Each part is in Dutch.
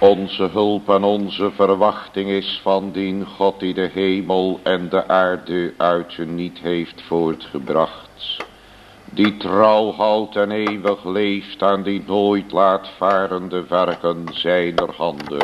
Onze hulp en onze verwachting is van dien God die de hemel en de aarde uit zijn niet heeft voortgebracht. Die trouw houdt en eeuwig leeft en die nooit laat varen de werken zijner handen.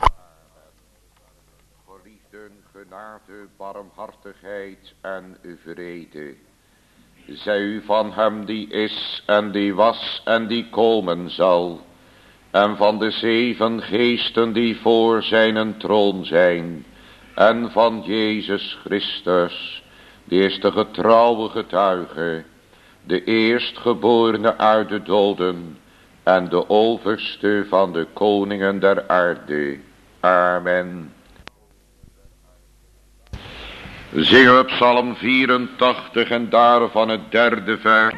Geliefden, genade, barmhartigheid en vrede. Zij u van hem die is en die was en die komen zal. En van de 7 geesten die voor zijn troon zijn. En van Jezus Christus, die is de getrouwe getuige. De eerstgeborene uit de doden. En de overste van de koningen der aarde. Amen. Zingen we Psalm 84 en daarvan het 3e vers.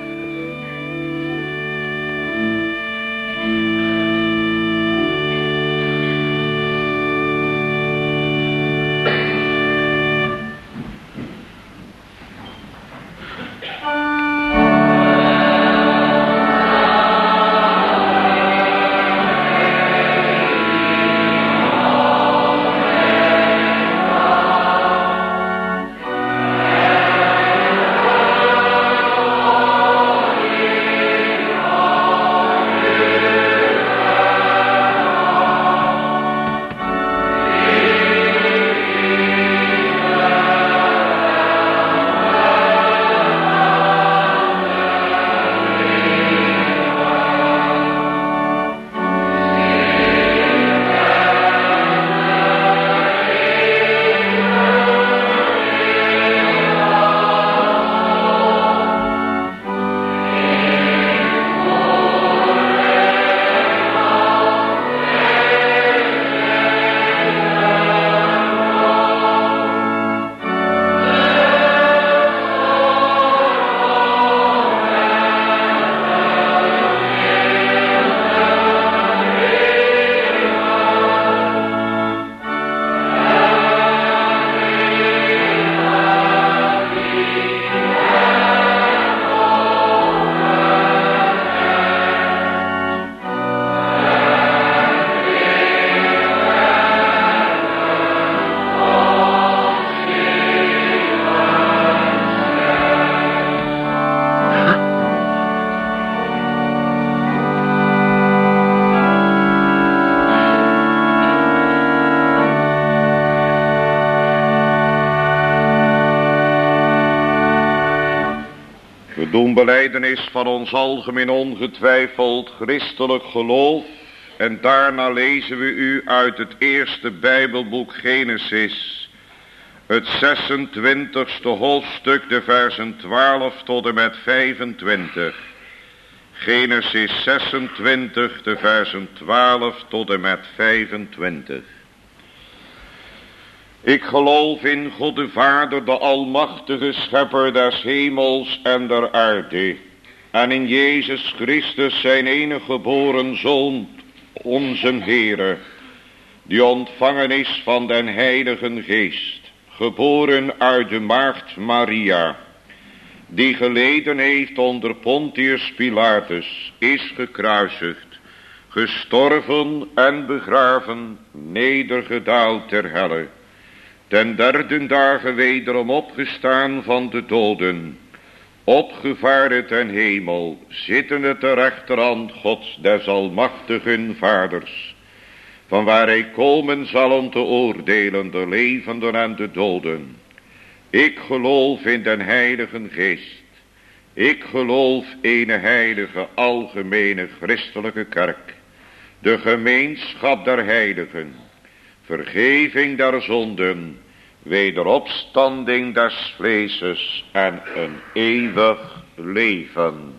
Doen belijdenis van ons algemeen ongetwijfeld christelijk geloof. En daarna lezen we u uit het eerste Bijbelboek Genesis. Het 26e hoofdstuk, de versen 12 tot en met 25. Genesis 26, de versen 12 tot en met 25. Ik geloof in God de Vader, de almachtige schepper des hemels en der aarde. En in Jezus Christus zijn enige geboren Zoon, onze Heere. Die ontvangen is van den Heiligen Geest. Geboren uit de maagd Maria. Die geleden heeft onder Pontius Pilatus. Is gekruisigd. Gestorven en begraven. Nedergedaald ter helle. Ten 3e dagen wederom opgestaan van de doden, opgevaren ten hemel, zittende ter rechterhand Gods des almachtigen Vaders, van waar hij komen zal om te oordelen de levenden en de doden. Ik geloof in den Heiligen Geest. Ik geloof ene heilige algemene christelijke kerk, de gemeenschap der heiligen, vergeving der zonden, wederopstanding des vleeses en een eeuwig leven.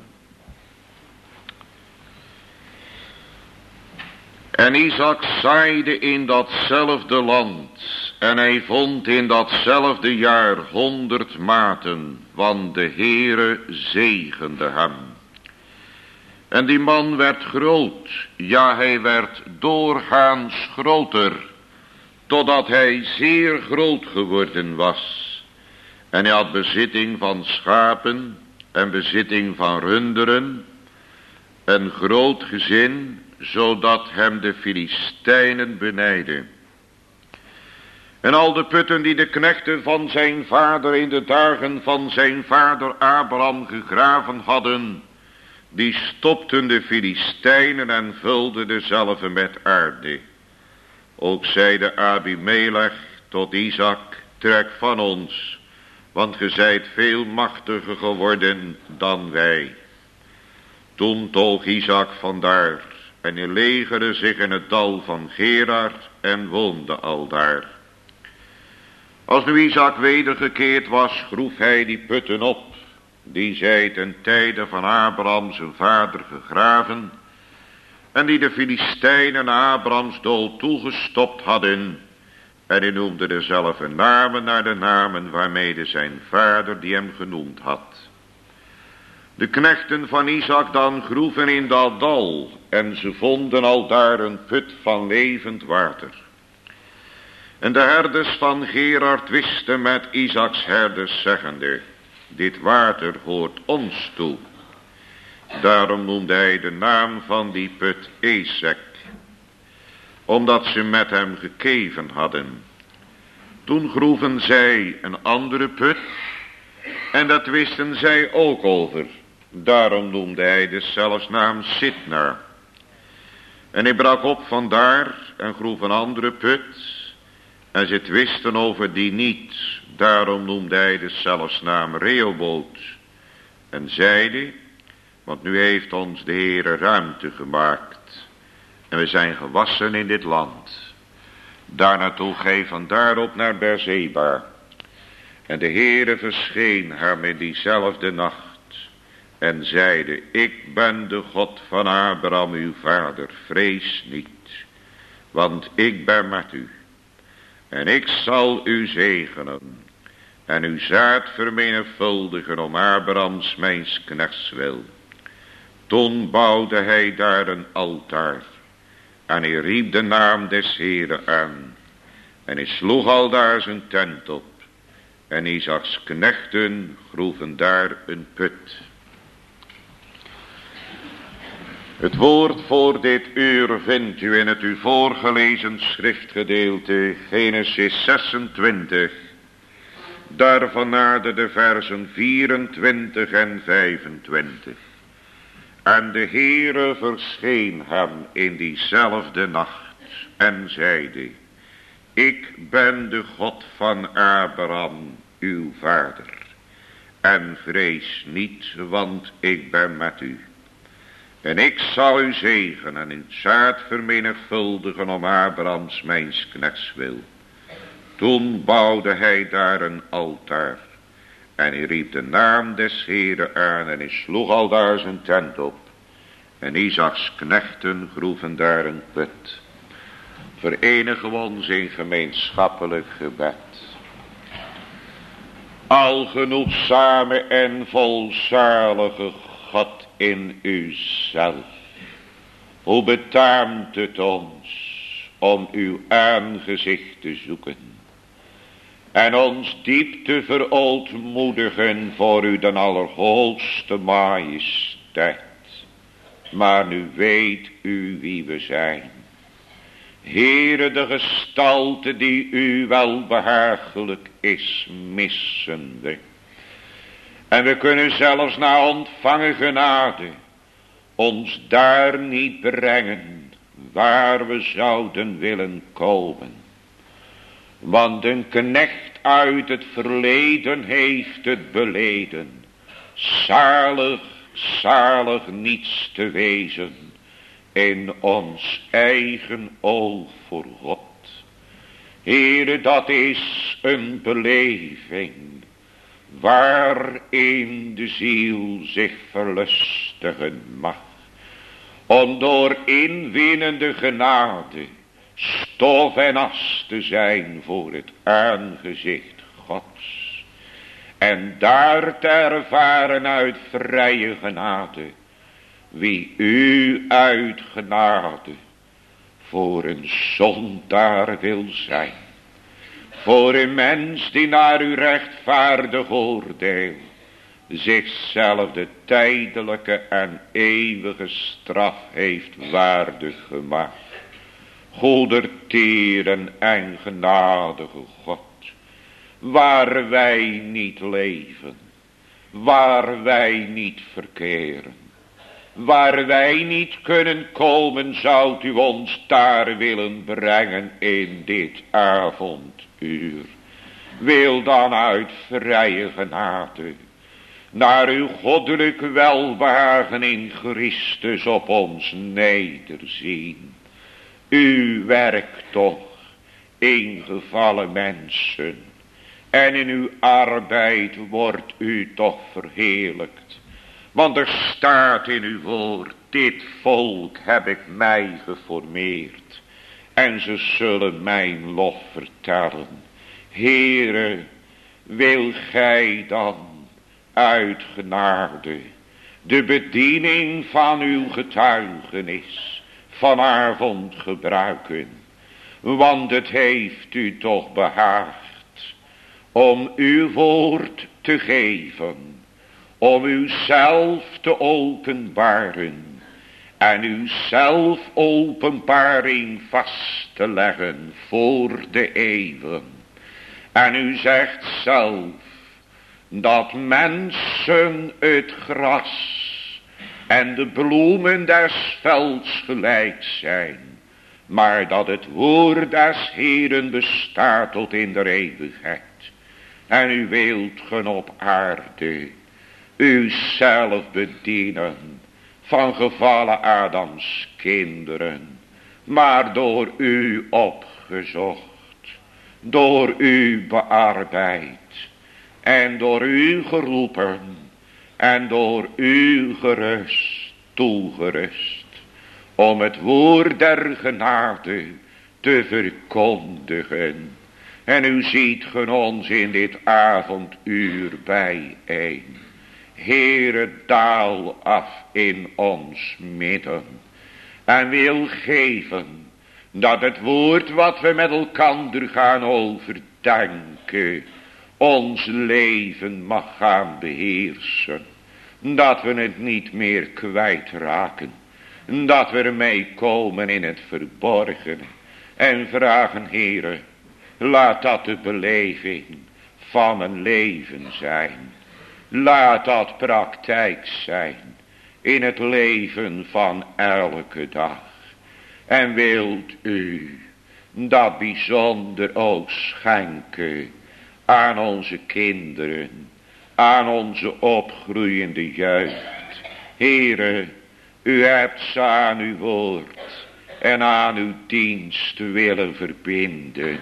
En Isaac zaaide in datzelfde land, en hij vond in datzelfde jaar 100 maten, want de Heere zegende hem. En die man werd groot, ja, hij werd doorgaans groter, totdat hij zeer groot geworden was. En hij had bezitting van schapen en bezitting van runderen, een groot gezin, zodat hem de Filistijnen benijden. En al de putten die de knechten van zijn vader in de dagen van zijn vader Abraham gegraven hadden, die stopten de Filistijnen en vulden dezelve met aarde. Ook zeide Abimelech tot Isaac, trek van ons, want ge zijt veel machtiger geworden dan wij. Toen toog Isaac vandaar en hij legerde zich in het dal van Gerar en woonde aldaar. Als nu Isaac wedergekeerd was, groef hij die putten op, die zij ten tijde van Abraham zijn vader gegraven, en die de Filistijnen Abrahams dood toegestopt hadden, en hij noemde dezelfde namen naar de namen waarmede zijn vader die hem genoemd had. De knechten van Isaac dan groeven in dat dal, en ze vonden aldaar een put van levend water. En de herders van Gerar twisten met Isaaks herders, zeggende, dit water hoort ons toe. Daarom noemde hij de naam van die put Esek, omdat ze met hem gekeven hadden. Toen groeven zij een andere put, en dat wisten zij ook over. Daarom noemde hij deszelfs naam Sitna. En hij brak op vandaar en groef een andere put, en ze twisten over die niet. Daarom noemde hij deszelfs naam Rehoboth. En zeide, want nu heeft ons de Heere ruimte gemaakt, en we zijn gewassen in dit land. Daarnaartoe gij van daarop naar Beerseba. En de Heere verscheen haar in diezelfde nacht, en zeide, ik ben de God van Abraham uw vader, vrees niet, want ik ben met u. En ik zal u zegenen, en uw zaad vermenigvuldigen om Abrahams mijns knechts wil. Toen bouwde hij daar een altaar, en hij riep de naam des Heeren aan, en hij sloeg aldaar zijn tent op, en Isaaks knechten groeven daar een put. Het woord voor dit uur vindt u in het u voorgelezen schriftgedeelte, Genesis 26, daarvan naarde de versen 24 en 25. En de Heere verscheen hem in diezelfde nacht en zeide, ik ben de God van Abraham, uw vader, en vrees niet, want ik ben met u. En ik zal u zegenen en uw zaad vermenigvuldigen om Abrahams mijns knechts wil. Toen bouwde hij daar een altaar, en hij riep de naam des Heeren aan, en hij sloeg aldaar zijn tent op. En Isaaks knechten groeven daar een put. Verenigen we ons in gemeenschappelijk gebed. Algenoegzame en volzalige God in uzelf. Hoe betaamt het ons om uw aangezicht te zoeken. En ons diep te verootmoedigen voor u den allerhoogste majesteit. Maar nu weet u wie we zijn. Heere, de gestalte die u welbehagelijk is, missen we. En we kunnen zelfs na ontvangen genade ons daar niet brengen waar we zouden willen komen. Want een knecht uit het verleden heeft het beleden. Zalig, zalig niets te wezen in ons eigen oog voor God. Heere, dat is een beleving waarin de ziel zich verlustigen mag, om door inwinnende genade stof en as te zijn voor het aangezicht Gods, en daar te ervaren uit vrije genade, wie u uit genade voor een zondaar wil zijn, voor een mens die naar uw rechtvaardig oordeel zichzelf de tijdelijke en eeuwige straf heeft waardig gemaakt. Goedertieren en genadige God, waar wij niet leven, waar wij niet verkeren, waar wij niet kunnen komen, zoudt u ons daar willen brengen in dit avonduur. Wil dan uit vrije genade naar uw goddelijk welwagen in Christus op ons nederzien. U werkt toch in gevallen mensen, en in uw arbeid wordt u toch verheerlijkt. Want er staat in uw woord, dit volk heb ik mij geformeerd, en ze zullen mijn lof vertellen. Heere, wil gij dan uit genade de bediening van uw getuigenis vanavond gebruiken, want het heeft u toch behaagd om uw woord te geven, om uzelf te openbaren en uw zelfopenbaring vast te leggen voor de eeuwen. En u zegt zelf dat mensen het gras en de bloemen des velds gelijk zijn, maar dat het woord des Heeren bestaat tot in de eeuwigheid. En u wilt gen op aarde uzelf bedienen van gevallen Adams kinderen, maar door u opgezocht, door u bearbeid en door u geroepen en door u toegerust om het woord der genade te verkondigen. En u ziet gen ons in dit avonduur bijeen. Heere, daal af in ons midden en wil geven dat het woord wat we met elkander gaan overdenken ons leven mag gaan beheersen. Dat we het niet meer kwijtraken. Dat we ermee komen in het verborgene. En vragen, Heere, laat dat de beleving van een leven zijn. Laat dat praktijk zijn in het leven van elke dag. En wilt u dat bijzonder ook schenken aan onze kinderen, aan onze opgroeiende jeugd. Heere, u hebt ze aan uw woord en aan uw dienst willen verbinden,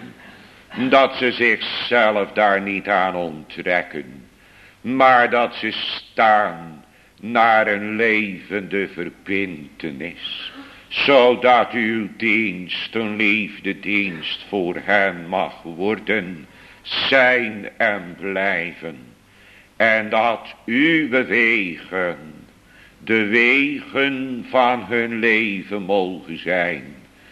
dat ze zichzelf daar niet aan onttrekken, maar dat ze staan naar een levende verbintenis, zodat uw dienst een liefdedienst voor hen mag worden, zijn en blijven. En dat uw wegen de wegen van hun leven mogen zijn.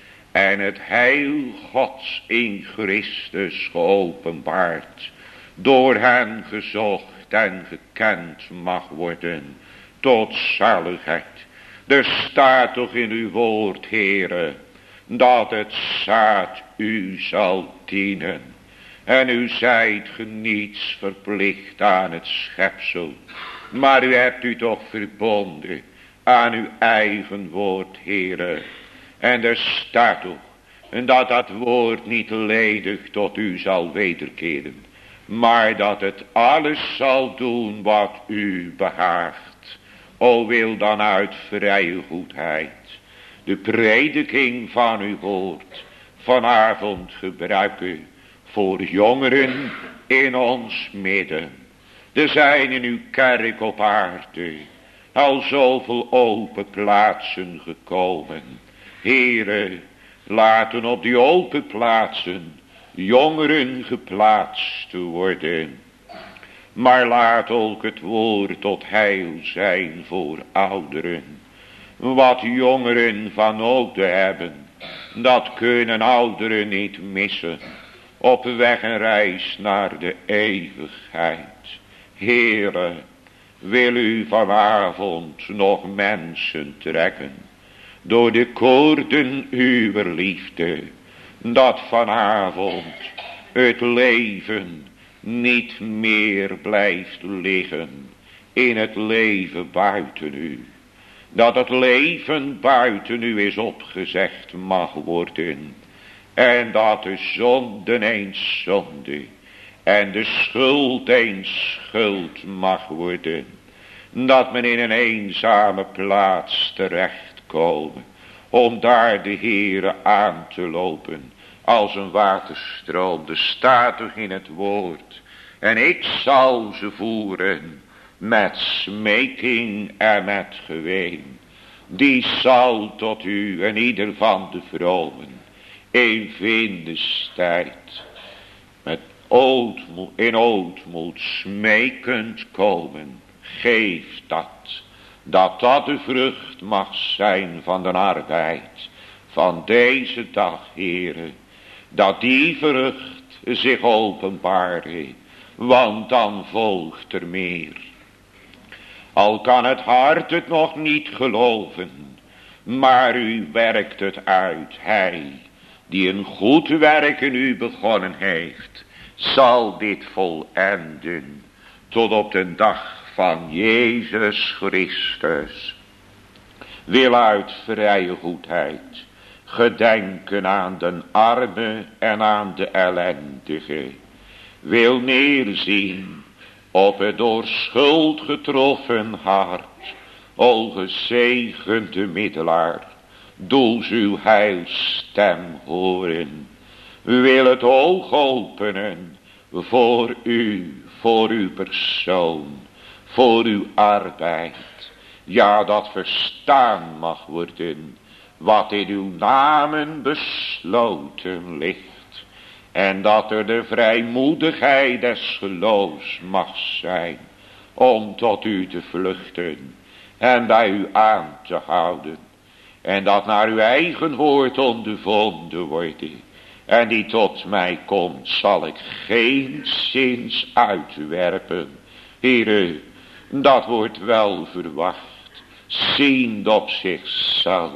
En het heil Gods in Christus geopenbaard, door hen gezocht en gekend mag worden tot zaligheid. Er staat toch in uw woord, Heere, dat het zaad u zal dienen. En u zijt niets verplicht aan het schepsel, maar u hebt u toch verbonden aan uw eigen woord, Heere. En er staat toch dat dat woord niet ledig tot u zal wederkeren, maar dat het alles zal doen wat u behaagt. O, wil dan uit vrije goedheid de prediking van uw woord vanavond gebruiken voor jongeren in ons midden. Er zijn in uw kerk op aarde al zoveel open plaatsen gekomen. Heere, laten op die open plaatsen jongeren geplaatst worden. Maar laat ook het woord tot heil zijn voor ouderen. Wat jongeren van nodig hebben, dat kunnen ouderen niet missen. Op weg en reis naar de eeuwigheid. Heere, wil u vanavond nog mensen trekken door de koorden uwer liefde, dat vanavond het leven niet meer blijft liggen in het leven buiten u. Dat het leven buiten u is opgezegd mag worden. En dat de zonde eens zonde en de schuld eens schuld mag worden. Dat men in een eenzame plaats terechtkomen om daar de Heere aan te lopen als een waterstroom. Er staat toch in het woord: en ik zal ze voeren met smeking en met geween. Die zal tot u en ieder van de vromen in vindestijd met in ootmoed smekend komen. Geef dat de vrucht mag zijn van de arbeid van deze dag, Heere. Dat die vrucht zich openbaarde, want dan volgt er meer. Al kan het hart het nog niet geloven, maar u werkt het uit. Hij die een goed werk in u begonnen heeft, zal dit volenden tot op de dag van Jezus Christus. Wil uit vrije goedheid gedenken aan de arme en aan de ellendige. Wil neerzien op het door schuld getroffen hart. O gezegende middelaar, doe uw heilstem horen. Wil het oog openen voor u, voor uw persoon, voor uw arbeid. Ja, dat verstaan mag worden wat in uw namen besloten ligt. En dat er de vrijmoedigheid des geloofs mag zijn om tot u te vluchten en bij u aan te houden. En dat naar uw eigen woord ondervonden wordt. En die tot mij komt, zal ik geenszins uitwerpen. Heere, dat wordt wel verwacht, ziend op zichzelf.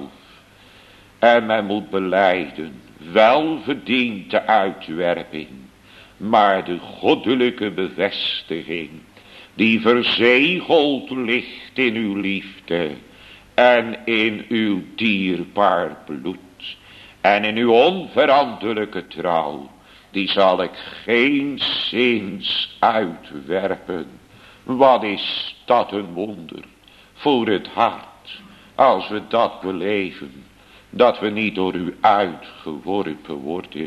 En men moet belijden, wel verdient de uitwerping, maar de goddelijke bevestiging, die verzegeld ligt in uw liefde en in uw dierbaar bloed en in uw onveranderlijke trouw, die zal ik geenszins uitwerpen. Wat is dat een wonder voor het hart, als we dat beleven, dat we niet door u uitgeworpen worden,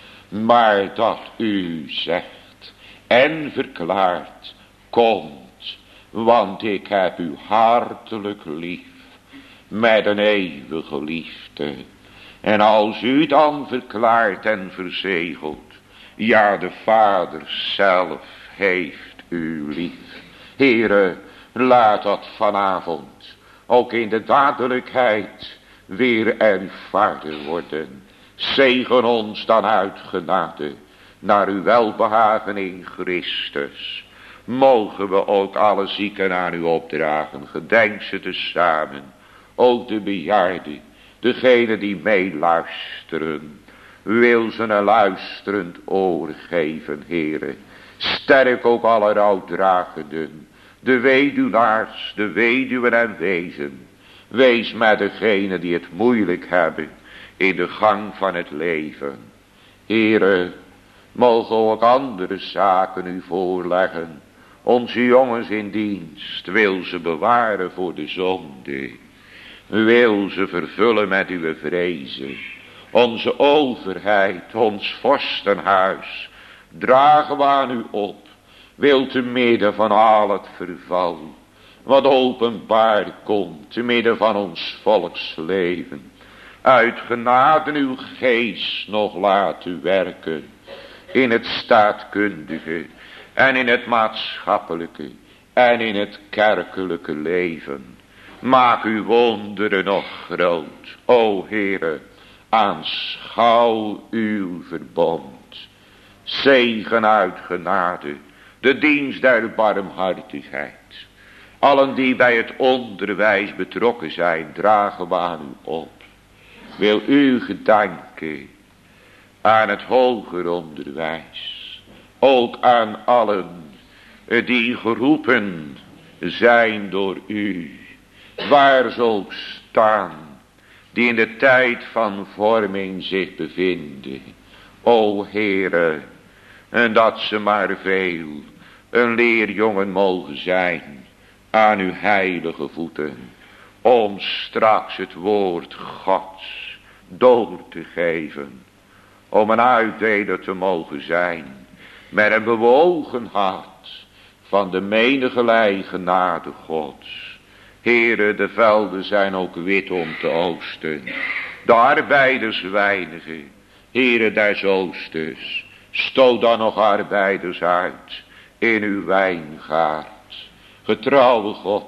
maar dat u zegt en verklaart: komt, want ik heb u hartelijk lief met een eeuwige liefde. En als u dan verklaart en verzegelt, ja, de Vader zelf heeft u lief. Heere, laat dat vanavond ook in de dadelijkheid weer ervaren worden. Zegen ons dan uit genade naar uw welbehagen in Christus. Mogen we ook alle zieken aan u opdragen. Gedenk ze tezamen. Ook de bejaarden. Degene die meeluisteren. Wil ze een luisterend oor geven, Heere. Sterk ook alle rouwdragenden. De weduwnaars, de weduwen en wezen. Wees met degenen die het moeilijk hebben in de gang van het leven. Heere, mogen ook andere zaken u voorleggen. Onze jongens in dienst, wil ze bewaren voor de zonde. Wil ze vervullen met uw vrezen. Onze overheid, ons vorstenhuis, dragen we aan u op. Wil te midden van al het verval, wat openbaar komt, te midden van ons volksleven, uit genade uw geest nog laten werken, in het staatkundige en in het maatschappelijke en in het kerkelijke leven. Maak uw wonderen nog groot, o Heere, aanschouw uw verbond. Zegen uit genade, de dienst der barmhartigheid. Allen die bij het onderwijs betrokken zijn, dragen we aan u op. Wil u gedenken aan het hoger onderwijs. Ook aan allen die geroepen zijn door u. Waar ze ook staan, die in de tijd van vorming zich bevinden. O Heere, en dat ze maar veel een leerjongen mogen zijn aan uw heilige voeten. Om straks het woord Gods door te geven. Om een uitdeler te mogen zijn. Met een bewogen hart van de menige genade Gods. Heere, de velden zijn ook wit om te oosten. De arbeiders weinige. Heere des oosters, stoot dan nog arbeiders uit in uw wijngaard. Getrouwe God,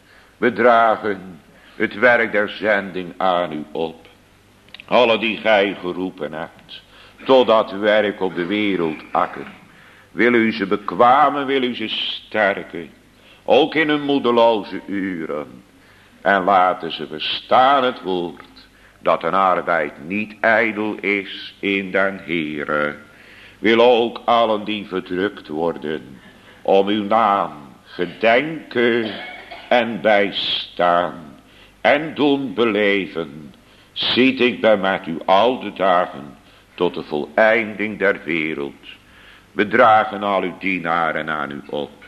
we dragen het werk der zending aan u op. Alle die gij geroepen hebt, tot dat werk op de wereldakker. Wil u ze bekwamen, wil u ze sterken, ook in hun moedeloze uren. En laten ze verstaan het woord, dat een arbeid niet ijdel is in den Heere. Wil ook allen die verdrukt worden, om uw naam gedenken en bijstaan en doen beleven. Ziet, ik ben met u al de dagen tot de voleinding der wereld. We dragen al uw dienaren aan u op,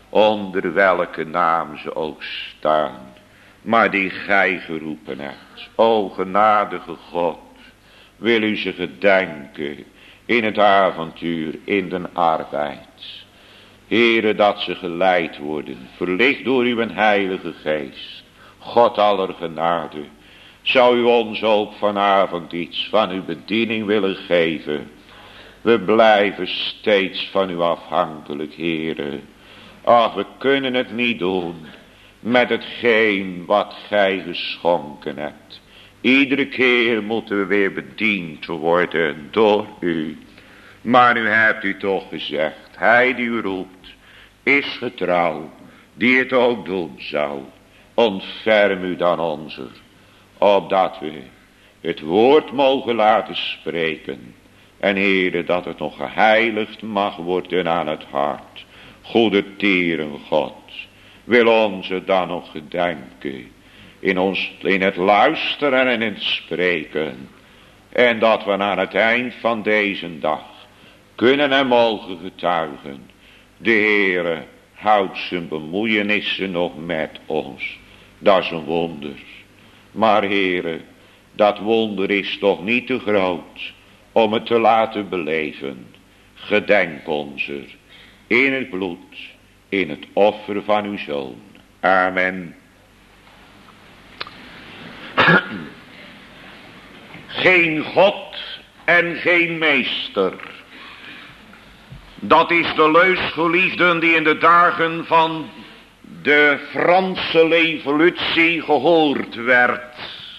onder welke naam ze ook staan, maar die gij geroepen hebt. O genadige God, wil u ze gedenken in het avontuur, in den arbeid. Heere, dat ze geleid worden, verlicht door uw heilige geest. God aller genade, zou u ons ook vanavond iets van uw bediening willen geven. We blijven steeds van u afhankelijk, Heere. Ach, we kunnen het niet doen met hetgeen wat gij geschonken hebt. Iedere keer moeten we weer bediend worden door u. Maar nu hebt u toch gezegd, hij die u roept is getrouw, die het ook doen zal. Ontferm u dan onze, opdat we het woord mogen laten spreken. En Heere, dat het nog geheiligd mag worden aan het hart. Goede teren God, wil onze dan nog gedenken in het luisteren en in het spreken. En dat we aan het eind van deze dag kunnen en mogen getuigen. De Heere houdt zijn bemoeienissen nog met ons. Dat is een wonder. Maar Heere, dat wonder is toch niet te groot om het te laten beleven. Gedenk ons er in het bloed, in het offer van uw Zoon. Amen. Geen God en geen meester. Dat is de leus, geliefden, die in de dagen van de Franse revolutie gehoord werd.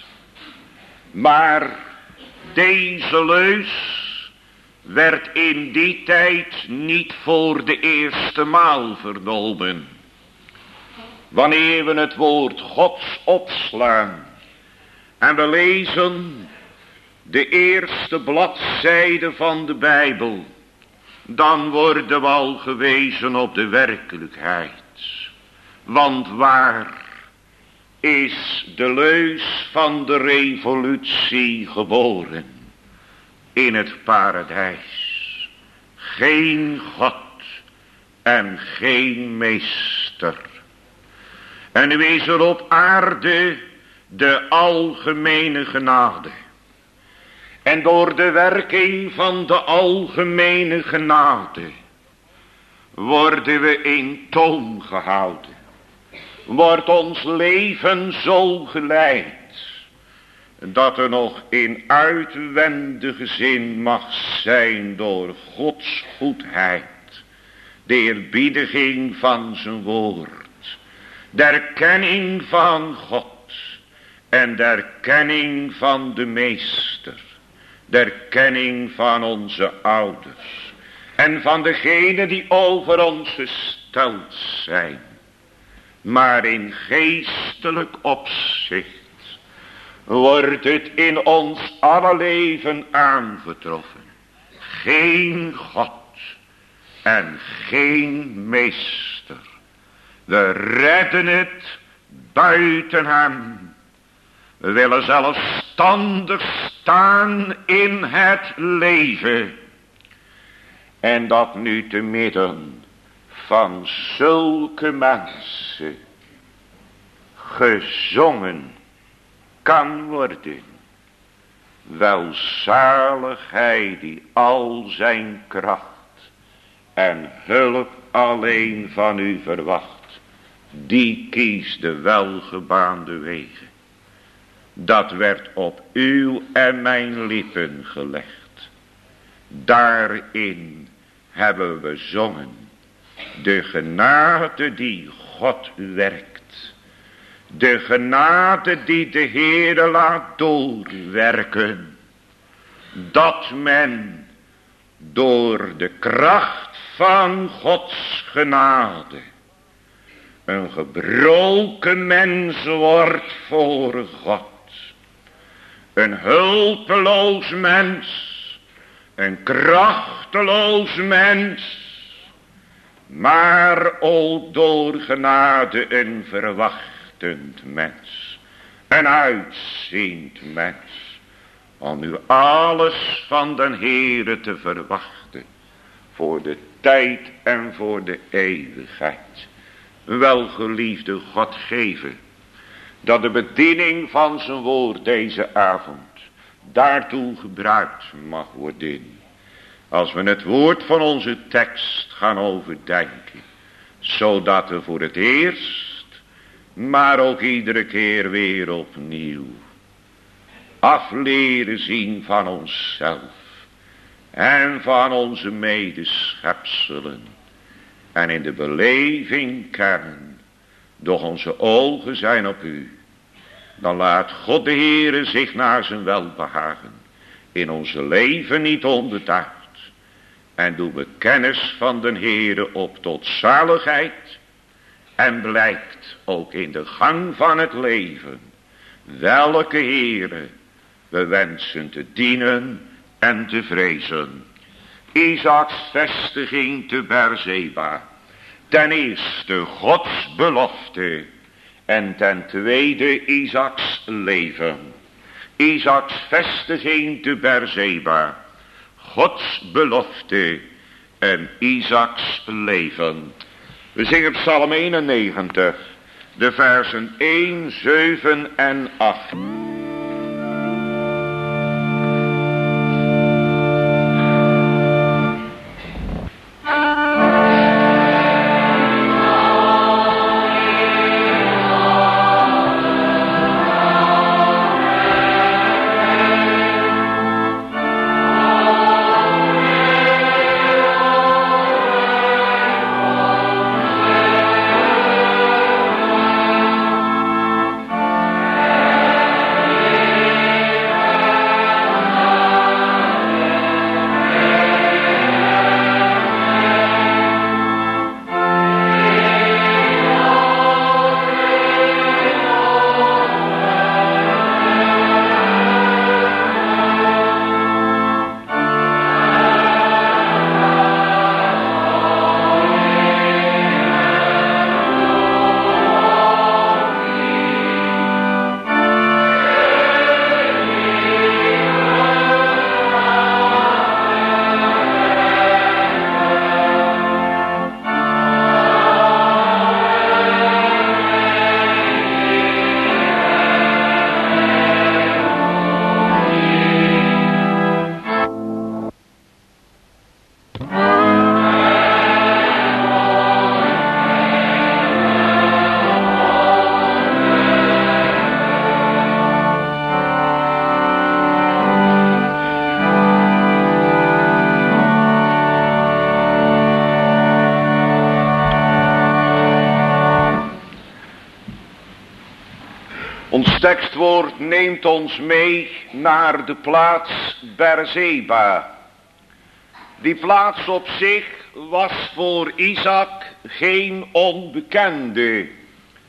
Maar deze leus werd in die tijd niet voor de eerste maal vernomen. Wanneer we het woord Gods opslaan en we lezen de eerste bladzijde van de Bijbel, dan worden we al gewezen op de werkelijkheid. Want waar is de leus van de revolutie geboren? In het paradijs. Geen God en geen meester. En nu is er op aarde de algemene genade. En door de werking van de algemene genade worden we in toom gehouden. Wordt ons leven zo geleid dat er nog in uitwendige zin mag zijn door Gods goedheid, de eerbiediging van zijn woord, de erkenning van God en de erkenning van de meester, de erkenning van onze ouders en van degenen die over ons gesteld zijn. maar in geestelijk opzicht wordt het in ons alle leven aangetroffen. Geen God en geen meester. We redden het buiten hem. We willen zelfstandig staan in het leven. En dat nu te midden van zulke mensen gezongen kan worden. Welzalig hij die al zijn kracht en hulp alleen van u verwacht. Die kiest de welgebaande wegen. Dat werd op uw en mijn lippen gelegd. Daarin hebben we zongen. De genade die God werkt. De genade die de Heere laat doorwerken. Dat men door de kracht van Gods genade een gebroken mens wordt voor God. Een hulpeloos mens. Een krachteloos mens. Maar ook door genade een verwachtend mens. Een uitziend mens. Om nu alles van den Heere te verwachten. Voor de tijd en voor de eeuwigheid. Welgeliefde God geven. Dat de bediening van zijn woord deze avond daartoe gebruikt mag worden. Als we het woord van onze tekst gaan overdenken. Zodat we voor het eerst, maar ook iedere keer weer opnieuw afleren zien van onszelf. En van onze medeschepselen. En in de beleving kennen. Doch onze ogen zijn op u. Dan laat God de Heere zich naar zijn welbehagen. In onze leven niet onbedacht. En doen we kennis van den Heere op tot zaligheid. En blijkt ook in de gang van het leven. Welke Heere we wensen te dienen en te vrezen. Isaaks vestiging te Beerseba. Ten eerste Gods belofte. En ten tweede Isaaks leven. Isaaks vestiging te Beerseba. Gods belofte en Isaaks leven. We zingen Psalm 91. De versen 1, 7 en 8. Ons tekstwoord neemt ons mee naar de plaats Beerseba. Die plaats op zich was voor Isaac geen onbekende.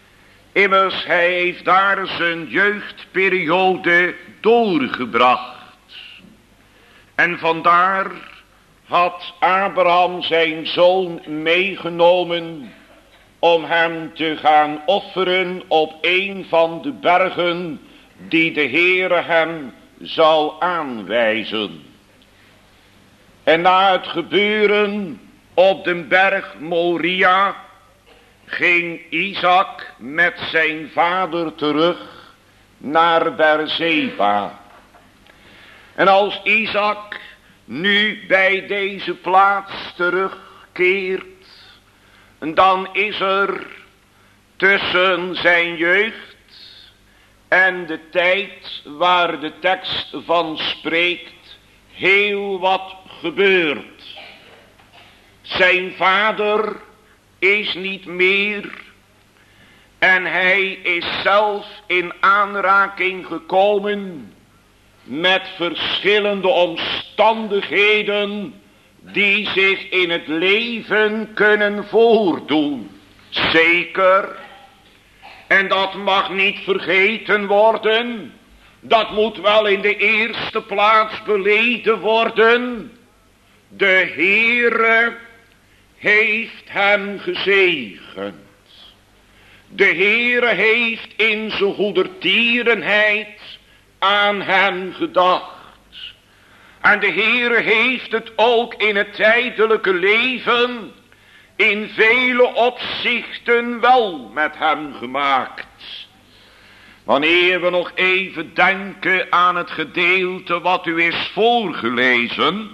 Immers, hij heeft daar zijn jeugdperiode doorgebracht. En vandaar had Abraham zijn zoon meegenomen om hem te gaan offeren op een van de bergen die de Heere hem zou aanwijzen. En na het gebeuren op de berg Moria ging Isaac met zijn vader terug naar Beerseba. En als Isaac nu bij deze plaats terugkeert, dan is er tussen zijn jeugd en de tijd waar de tekst van spreekt heel wat gebeurd. Zijn vader is niet meer en hij is zelf in aanraking gekomen met verschillende omstandigheden die zich in het leven kunnen voordoen. Zeker, en dat mag niet vergeten worden, dat moet wel in de eerste plaats beleden worden. De Heere heeft hem gezegend. De Heere heeft in zijn goedertierenheid aan hem gedacht. En de Heere heeft het ook in het tijdelijke leven in vele opzichten wel met hem gemaakt. Wanneer we nog even denken aan het gedeelte wat u is voorgelezen,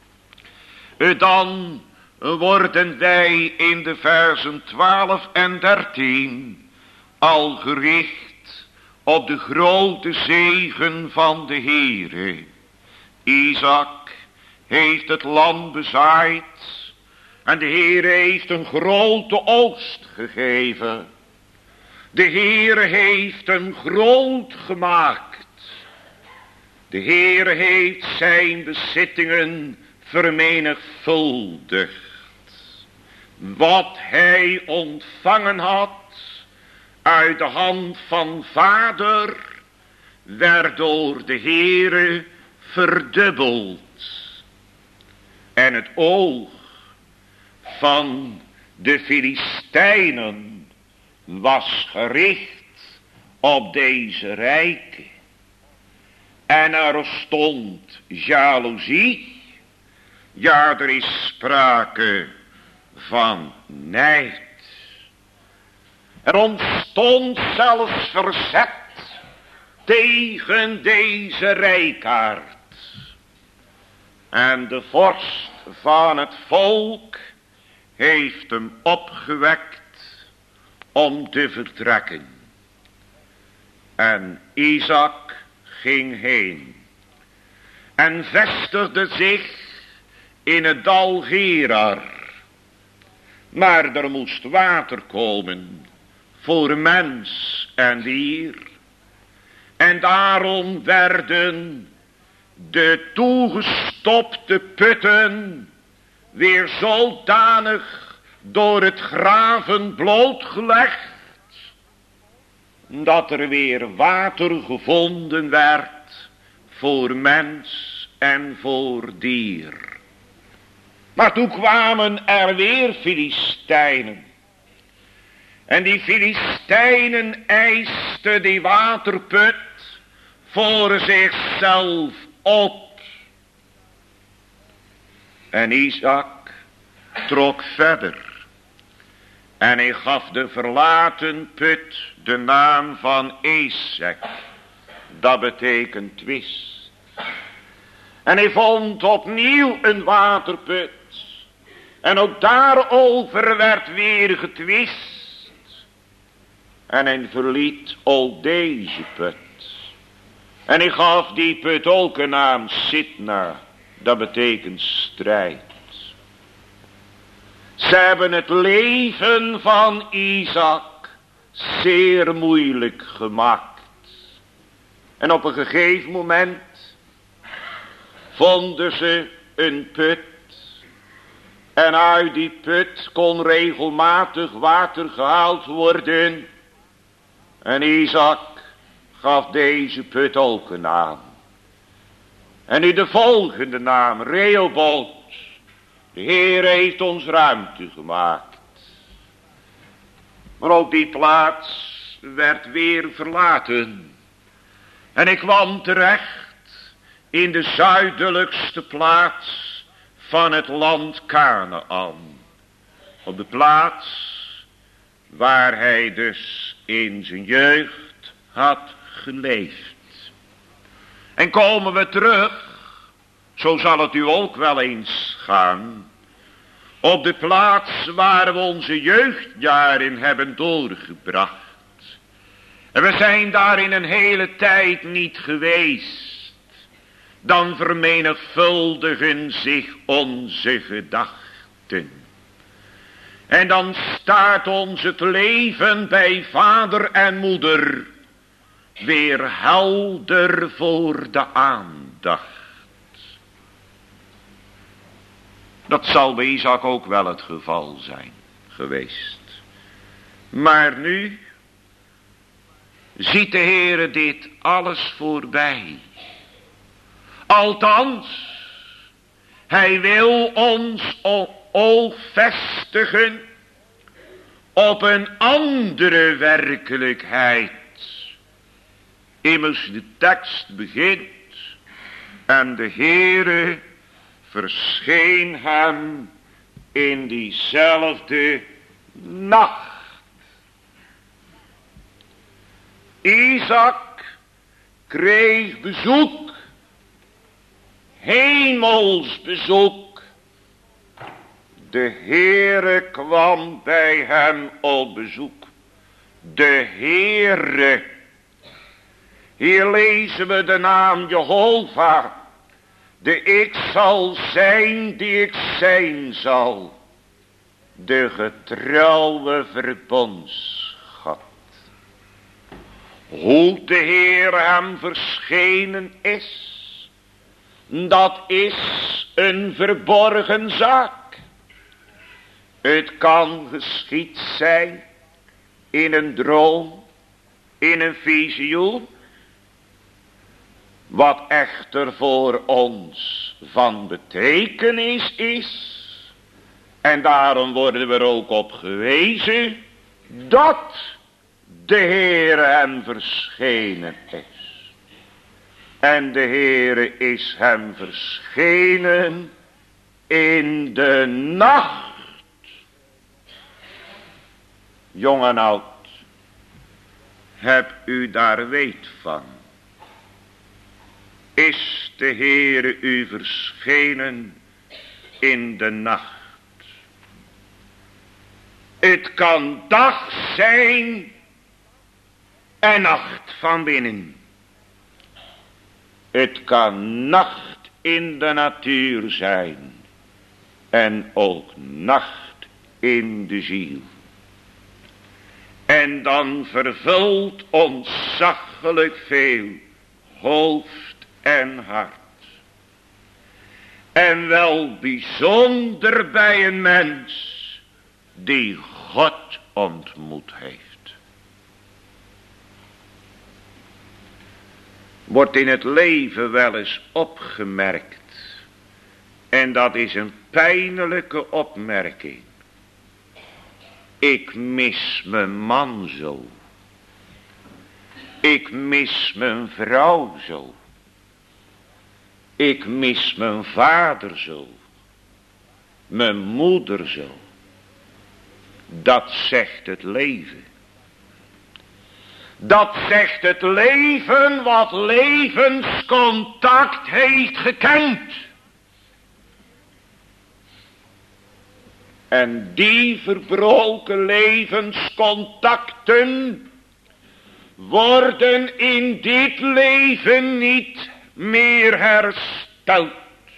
dan worden wij in de versen 12 en 13 al gericht op de grote zegen van de Heere. Isaac heeft het land bezaaid en de Heere heeft een grote oogst gegeven. De Heere heeft hem groot gemaakt. De Heere heeft zijn bezittingen vermenigvuldigd. Wat hij ontvangen had uit de hand van vader, werd door de Heere verdubbeld. En het oog van de Filistijnen was gericht op deze rijken. En er stond jaloezie. Ja, er is sprake van nijd. Er ontstond zelfs verzet tegen deze rijkaard. En de vorst van het volk heeft hem opgewekt om te vertrekken. En Isaac ging heen en vestigde zich in het dal Gerar. Maar er moest water komen voor mens en dier. En daarom werden de toegestopte putten weer zodanig door het graven blootgelegd, dat er weer water gevonden werd voor mens en voor dier. Maar toen kwamen er weer Filistijnen. En die Filistijnen eisten die waterput voor zichzelf op. En Isaac trok verder. En hij gaf de verlaten put de naam van Esek. Dat betekent twist. En hij vond opnieuw een waterput. En ook daarover werd weer getwist. En hij verliet ook deze put. En hij gaf die put ook een naam Sitna. Dat betekent strijd. Ze hebben het leven van Isaac zeer moeilijk gemaakt. En op een gegeven moment vonden ze een put. En uit die put kon regelmatig water gehaald worden. En Isaac gaf deze put ook een naam. En nu de volgende naam, Rehoboth. De Heer heeft ons ruimte gemaakt. Maar ook die plaats werd weer verlaten. En ik kwam terecht in de zuidelijkste plaats van het land Kanaan. Op de plaats waar hij dus in zijn jeugd had geleefd. En komen we terug, zo zal het u ook wel eens gaan, op de plaats waar we onze jeugdjaren hebben doorgebracht. En we zijn daar in een hele tijd niet geweest. Dan vermenigvuldigen zich onze gedachten. En dan staat ons het leven bij vader en moeder weer helder voor de aandacht. Dat zal bij Isaac ook wel het geval zijn geweest. Maar nu ziet de Heere dit alles voorbij. Althans, hij wil ons oog vestigen op een andere werkelijkheid. Immers de tekst begint en de Heere verscheen hem in diezelfde nacht. Isaac kreeg bezoek, hemels bezoek. De Heere kwam bij hem op bezoek. De Heere. Hier lezen we de naam Jehovah. De ik zal zijn die ik zijn zal. De getrouwe verbondsgat. Hoe de Heer hem verschenen is. Dat is een verborgen zaak. Het kan geschied zijn in een droom, in een visioen. Wat echter voor ons van betekenis is. En daarom worden we er ook op gewezen. Dat de Heere hem verschenen is. En de Heere is hem verschenen in de nacht. Jong en oud, heb u daar weet van? Is de Heere u verschenen in de nacht? Het kan dag zijn en nacht van binnen. Het kan nacht in de natuur zijn en ook nacht in de ziel. En dan vervult ontzaglijk veel hoofd en hart. En wel bijzonder bij een mens die God ontmoet heeft. Wordt in het leven wel eens opgemerkt. En dat is een pijnlijke opmerking. Ik mis mijn man zo. Ik mis mijn vrouw zo. Ik mis mijn vader zo. Mijn moeder zo. Dat zegt het leven. Dat zegt het leven wat levenscontact heeft gekend. En die verbroken levenscontacten worden in dit leven niet meer hersteld.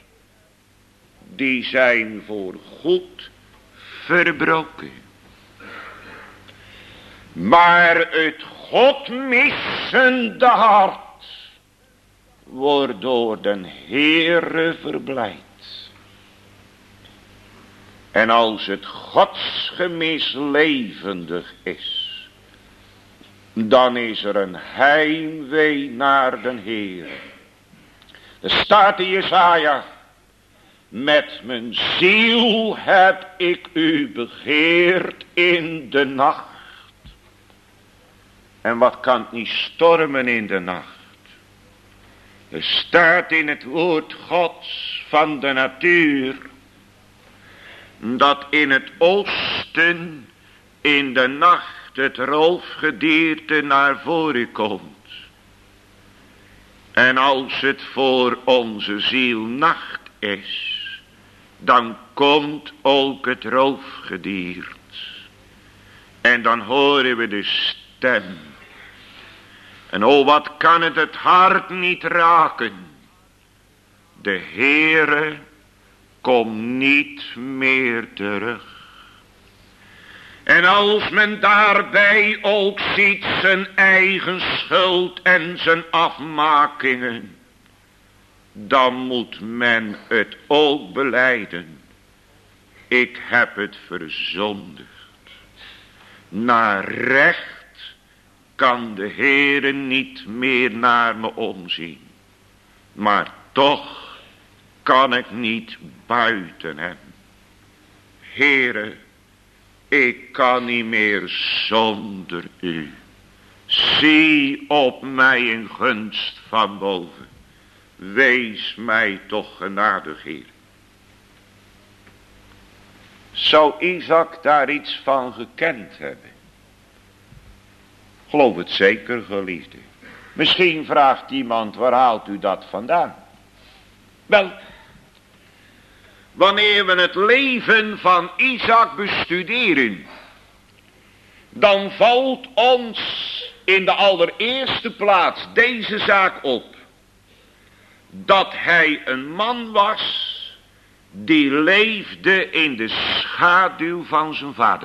Die zijn voor goed verbroken. Maar het Godmissende hart wordt door den Heere verblijd. En als het godsgemis levendig is, dan is er een heimwee naar den Heer. Er staat in Jesaja, met mijn ziel heb ik u begeerd in de nacht. En wat kan het niet stormen in de nacht? Er staat in het woord Gods van de natuur, dat in het oosten in de nacht het roofgedierte naar voren komt. En als het voor onze ziel nacht is, dan komt ook het roofgediert. En dan horen we de stem. En oh, wat kan het hart niet raken. De Heere komt niet meer terug. En als men daarbij ook ziet zijn eigen schuld en zijn afmakingen, dan moet men het ook belijden. Ik heb het verzondigd. Naar recht kan de Heere niet meer naar me omzien. Maar toch kan ik niet buiten hem. Heere, ik kan niet meer zonder u. Zie op mij in gunst van boven. Wees mij toch genadig, Heer. Zou Isaac daar iets van gekend hebben? Geloof het zeker, geliefde. Misschien vraagt iemand, waar haalt u dat vandaan? Wel, wanneer we het leven van Isaac bestuderen, dan valt ons in de allereerste plaats deze zaak op. Dat hij een man was die leefde in de schaduw van zijn vader.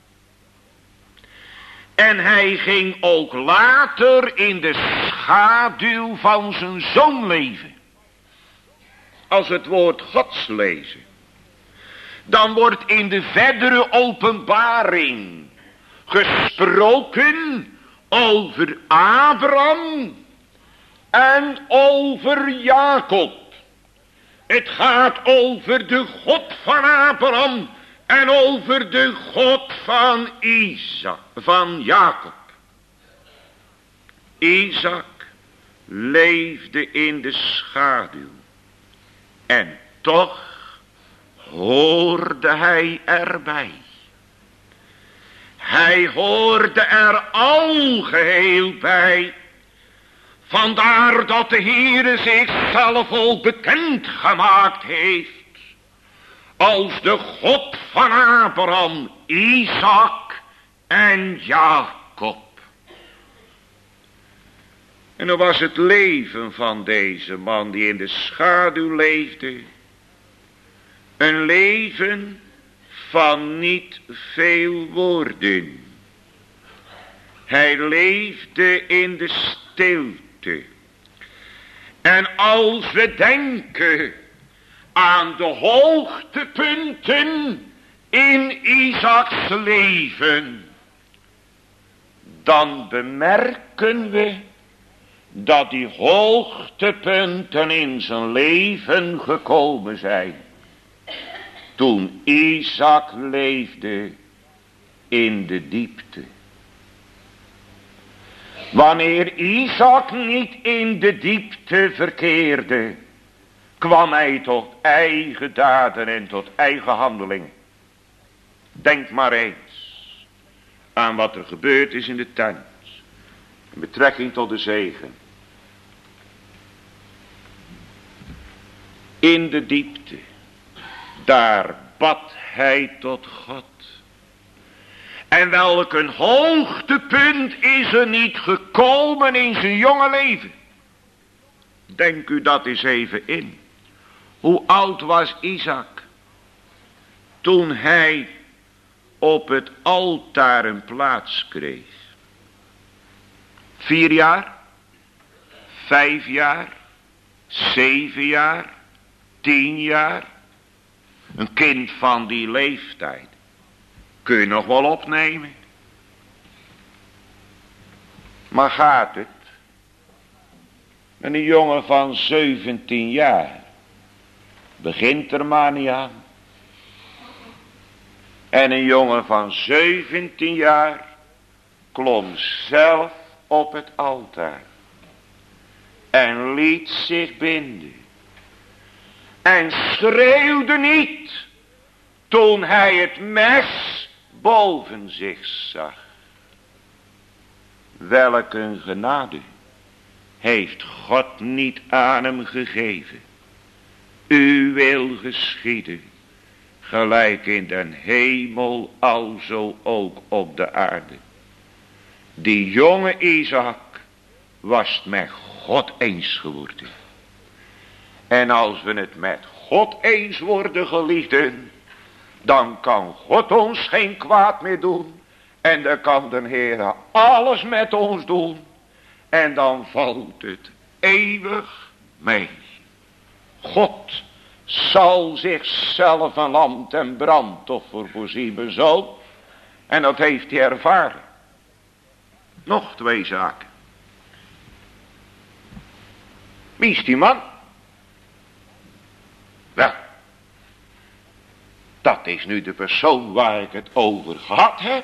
En hij ging ook later in de schaduw van zijn zoon leven. Als het woord Gods lezen, dan wordt in de verdere openbaring gesproken over Abraham en over Jacob. Het gaat over de God van Abraham en over de God van van Jacob. Isaac leefde in de schaduw. En toch hoorde hij erbij. Hij hoorde er al geheel bij. Vandaar dat de Heere zichzelf ook bekend gemaakt heeft als de God van Abraham, Isaac en Jacob. En dan was het leven van deze man die in de schaduw leefde een leven van niet veel woorden. Hij leefde in de stilte. En als we denken aan de hoogtepunten in Isaacs leven, dan bemerken we dat die hoogtepunten in zijn leven gekomen zijn toen Isaac leefde in de diepte. Wanneer Isaac niet in de diepte verkeerde, kwam hij tot eigen daden en tot eigen handelingen. Denk maar eens aan wat er gebeurd is in de tent, in betrekking tot de zegen. In de diepte, daar bad hij tot God. En welk een hoogtepunt is er niet gekomen in zijn jonge leven. Denk u dat eens even in. Hoe oud was Isaac toen hij op het altaar een plaats kreeg? 4 jaar? 5 jaar? 7 jaar? 10 jaar? Een kind van die leeftijd kun je nog wel opnemen. Maar gaat het? En een jongen van 17 jaar begint er maar niet aan. En een jongen van 17 jaar klom zelf op het altaar en liet zich binden en schreeuwde niet toen hij het mes boven zich zag. Welk een genade heeft God niet aan hem gegeven. U wil geschieden, gelijk in den hemel, alzo ook op de aarde. Die jonge Isaac was het met God eens geworden. En als we het met God eens worden, geliefden, dan kan God ons geen kwaad meer doen. En dan kan de Heer alles met ons doen. En dan valt het eeuwig mee. God zal zichzelf een lam ten brandoffer voorzien zo. En dat heeft hij ervaren. Nog 2 zaken. Wie is die man? Wel, dat is nu de persoon waar ik het over gehad heb.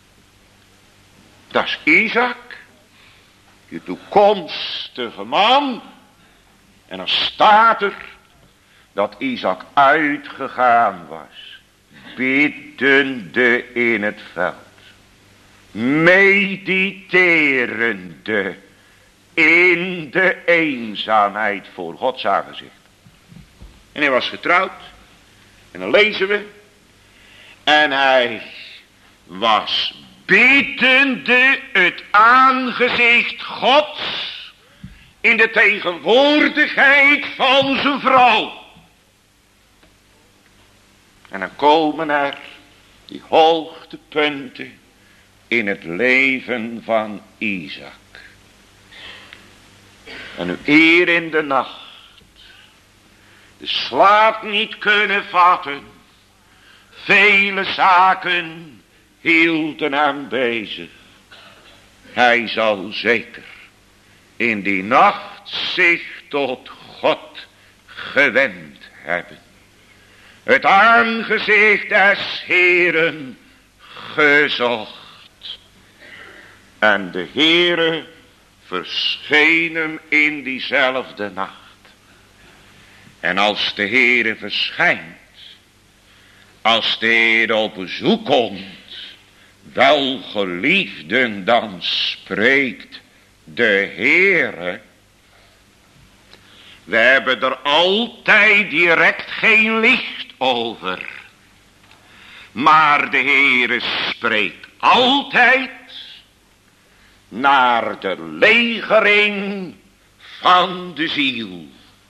Dat is Isaac, je toekomstige man. En dan staat er dat Isaac uitgegaan was, biddende in het veld, mediterende in de eenzaamheid voor Gods aangezicht. En hij was getrouwd. En dan lezen we. En hij was biddende het aangezicht Gods in de tegenwoordigheid van zijn vrouw. En dan komen er die hoogtepunten in het leven van Isaac. En nu eer in de nacht de slaap niet kunnen vatten. Vele zaken hielden hem bezig. Hij zal zeker in die nacht zich tot God gewend hebben. Het aangezicht des Heeren gezocht. En de Heere verscheen hem in diezelfde nacht. En als de Heere verschijnt, als de Heere op bezoek komt, wel geliefden, dan spreekt de Heere. We hebben er altijd direct geen licht over. Maar de Heere spreekt altijd naar de legering van de ziel.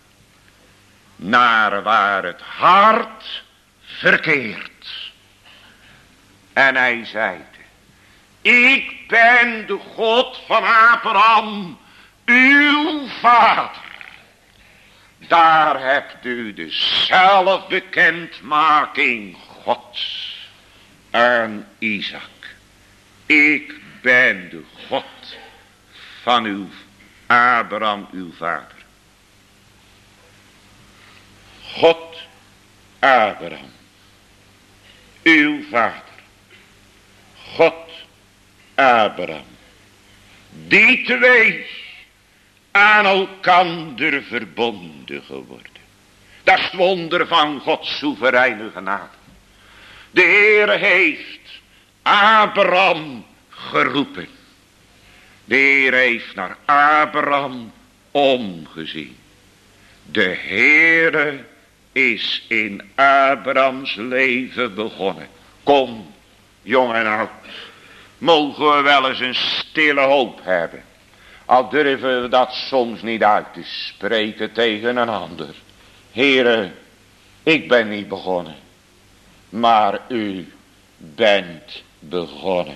Naar waar het hart verkeert. En hij zeide: ik ben de God van Abraham, uw vader. Daar hebt u de zelfbekendmaking Gods aan Isaac. Ik ben de God van uw Abraham, uw vader. God, Abraham, uw vader. God, Abraham. Die twee aan elkander verbonden geworden. Dat is het wonder van Gods soevereine genade. De Heere heeft Abraham geroepen. De Heer heeft naar Abraham omgezien. De Heere is in Abrahams leven begonnen. Kom, jong en oud, mogen we wel eens een stille hoop hebben. Al durven we dat soms niet uit te spreken tegen een ander. Heere, ik ben niet begonnen, maar u bent begonnen.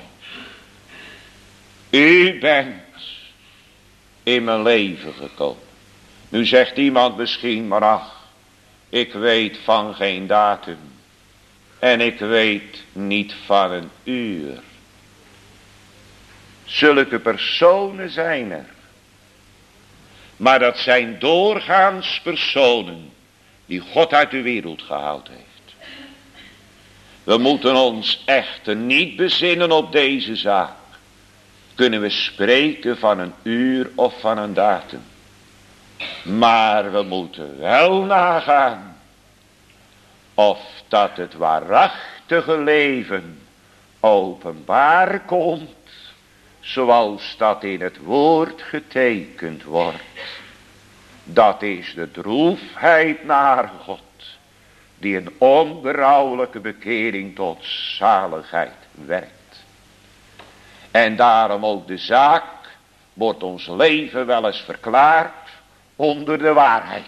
U bent in mijn leven gekomen. Nu zegt iemand misschien, maar ach, ik weet van geen datum. En ik weet niet van een uur. Zulke personen zijn er. Maar dat zijn doorgaans personen die God uit de wereld gehaald heeft. We moeten ons echter niet bezinnen op deze zaak. Kunnen we spreken van een uur of van een datum. Maar we moeten wel nagaan of dat het waarachtige leven openbaar komt, zoals dat in het woord getekend wordt. Dat is de droefheid naar God, die een onberouwelijke bekering tot zaligheid werkt. En daarom ook de zaak wordt ons leven wel eens verklaard onder de waarheid.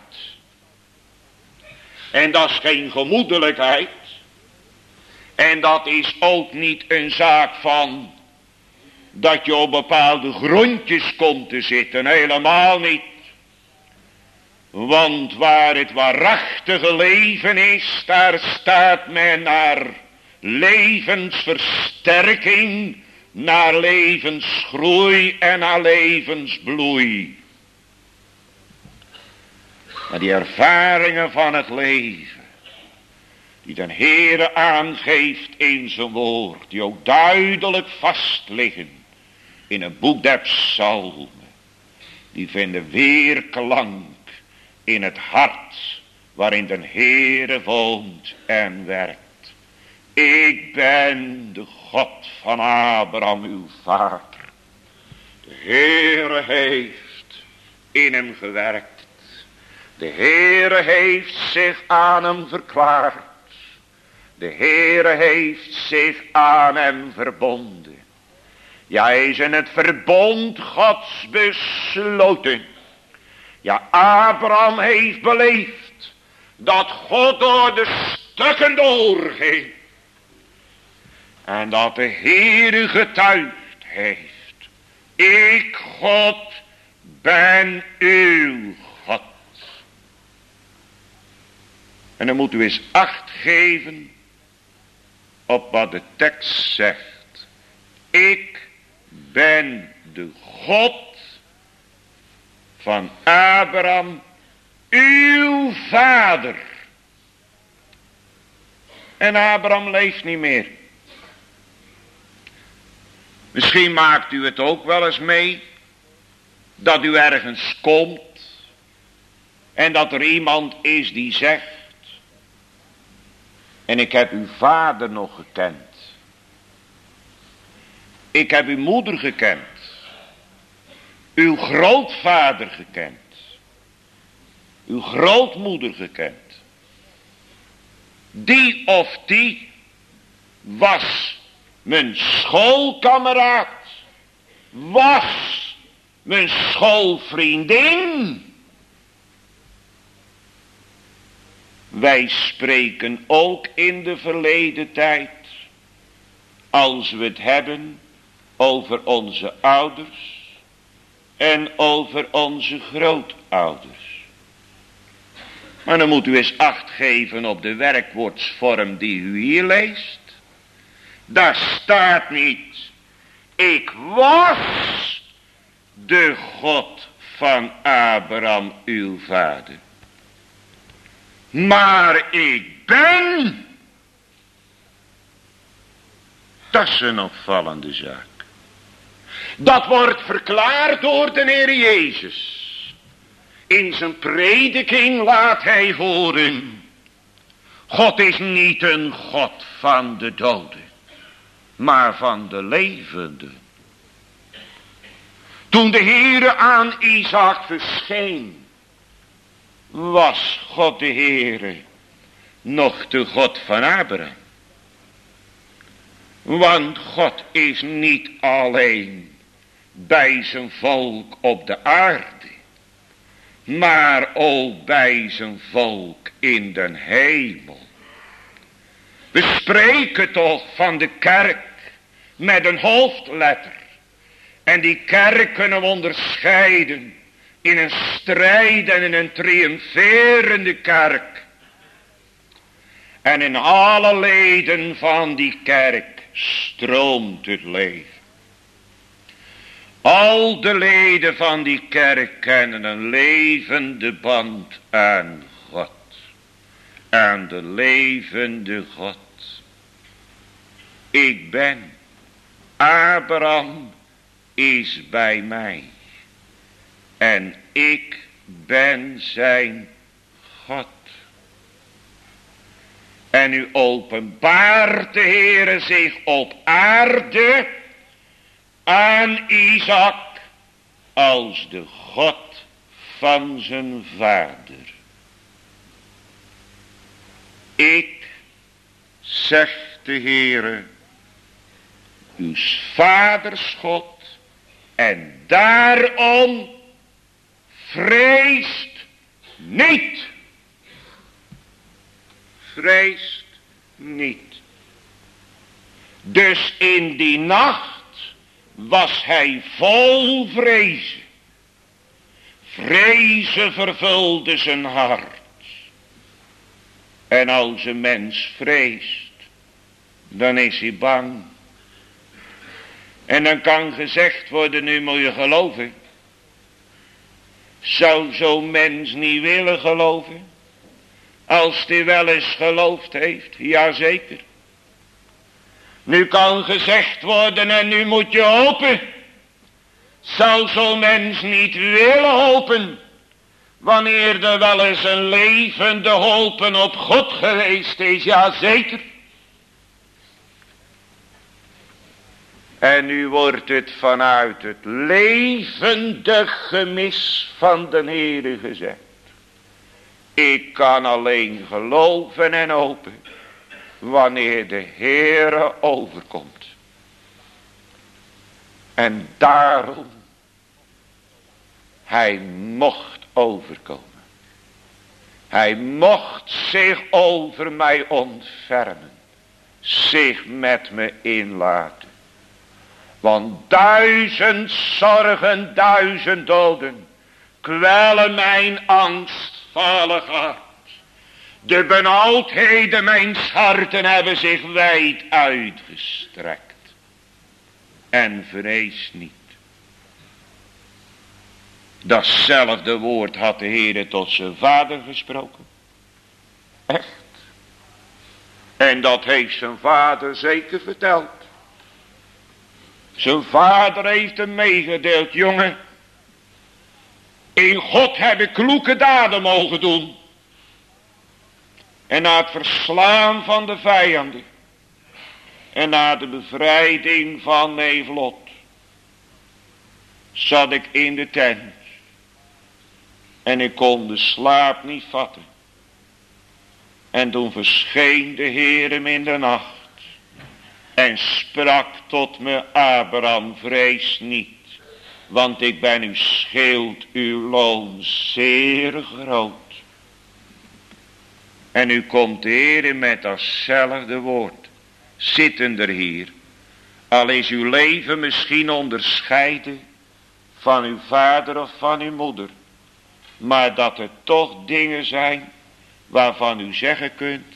En dat is geen gemoedelijkheid. En dat is ook niet een zaak van dat je op bepaalde grondjes komt te zitten. Helemaal niet. Want waar het waarachtige leven is, daar staat men naar levensversterking, naar levensgroei en naar levensbloei. Maar die ervaringen van het leven, die de Heere aangeeft in zijn woord, die ook duidelijk vastliggen in het boek der Psalmen, die vinden weerklank in het hart waarin de Heere woont en werkt. Ik ben de God van Abraham uw vader. De Heere heeft in hem gewerkt. De Heere heeft zich aan hem verklaard. De Heere heeft zich aan hem verbonden. Ja, hij is in het verbond Gods besloten. Ja, Abraham heeft beleefd dat God door de stukken doorging. En dat de Heere getuigd heeft. Ik, God, ben uw God. En dan moeten we eens acht geven op wat de tekst zegt. Ik ben de God van Abraham, uw vader. En Abraham leeft niet meer. Misschien maakt u het ook wel eens mee, dat u ergens komt en dat er iemand is die zegt, en ik heb uw vader nog gekend. Ik heb uw moeder gekend. Uw grootvader gekend. Uw grootmoeder gekend. Die of die was mijn schoolkameraad. Was mijn schoolvriendin. Wij spreken ook in de verleden tijd, als we het hebben over onze ouders en over onze grootouders. Maar dan moet u eens acht geven op de werkwoordsvorm die u hier leest. Daar staat niet, ik was de God van Abraham uw vader. Maar ik ben. Dat is een opvallende zaak. Dat wordt verklaard door de Heer Jezus. In zijn prediking laat hij horen. God is niet een God van de doden, maar van de levenden. Toen de Heere aan Isaac verscheen, was God de Heere nog de God van Abraham. Want God is niet alleen bij zijn volk op de aarde, maar ook bij zijn volk in de hemel. We spreken toch van de kerk met een hoofdletter. En die kerk kunnen we onderscheiden in een strijd en in een triomferende kerk. En in alle leden van die kerk stroomt het leven. Al de leden van die kerk kennen een levende band aan God. Aan de levende God. Ik ben. Abraham is bij mij. En ik ben zijn God. En nu openbaart de Heere zich op aarde aan Isaac als de God van zijn vader. Ik, zegt de Heere, uw vaders God, en daarom vreest niet. Vreest niet. Dus in die nacht was hij vol vrezen. Vrezen vervulde zijn hart. En als een mens vreest, dan is hij bang. En dan kan gezegd worden, nu moet je geloven. Zou zo'n mens niet willen geloven? Als hij wel eens geloofd heeft, jazeker. Nu kan gezegd worden en nu moet je hopen. Zou zo'n mens niet willen hopen, wanneer er wel eens een levende hopen op God geweest is, jazeker. En nu wordt het vanuit het levende gemis van de Heere gezegd. Ik kan alleen geloven en hopen wanneer de Heere overkomt. En daarom, hij mocht overkomen. Hij mocht zich over mij ontfermen. Zich met me inlaten. Want 1000 zorgen, 1000 doden kwellen mijn angstvallig hart. De benauwdheden mijns harten hebben zich wijd uitgestrekt. En vrees niet. Datzelfde woord had de Heere tot zijn vader gesproken. Echt. En dat heeft zijn vader zeker verteld. Zijn vader heeft hem meegedeeld, jongen. In God heb ik kloeke daden mogen doen. En na het verslaan van de vijanden. En na de bevrijding van Nevelot. Zat ik in de tent. En ik kon de slaap niet vatten. En toen verscheen de Heer hem in de nacht. En sprak tot me, Abraham, vrees niet. Want ik ben uw schild, uw loon zeer groot. En nu komt de Heer met datzelfde woord. Zittender hier. Al is uw leven misschien onderscheiden van uw vader of van uw moeder. Maar dat er toch dingen zijn waarvan u zeggen kunt.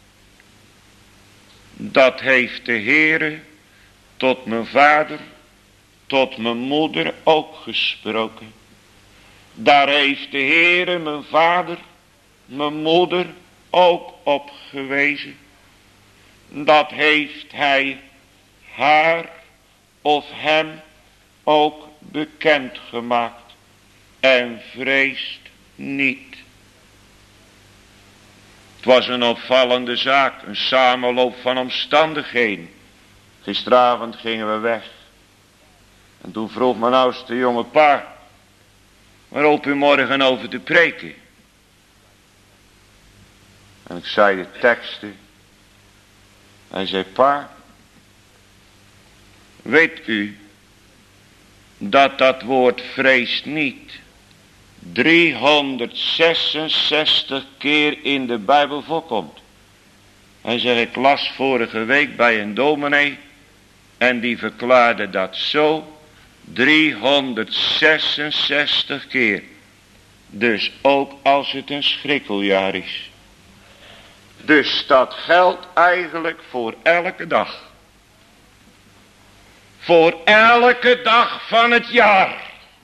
Dat heeft de Heere tot mijn vader, tot mijn moeder ook gesproken. Daar heeft de Heere mijn vader, mijn moeder ook op gewezen. Dat heeft hij haar of hem ook bekend gemaakt. En vreest niet. Het was een opvallende zaak, een samenloop van omstandigheden. Gisteravond gingen we weg. En toen vroeg mijn oudste jonge pa, waar hoop u morgen over te preken? En ik zei de teksten. Hij zei, pa, weet u dat dat woord vreest niet 366 keer in de Bijbel voorkomt. Hij zegt, ik las vorige week bij een dominee en die verklaarde dat zo 366 keer. Dus ook als het een schrikkeljaar is. Dus dat geldt eigenlijk voor elke dag. Voor elke dag van het jaar.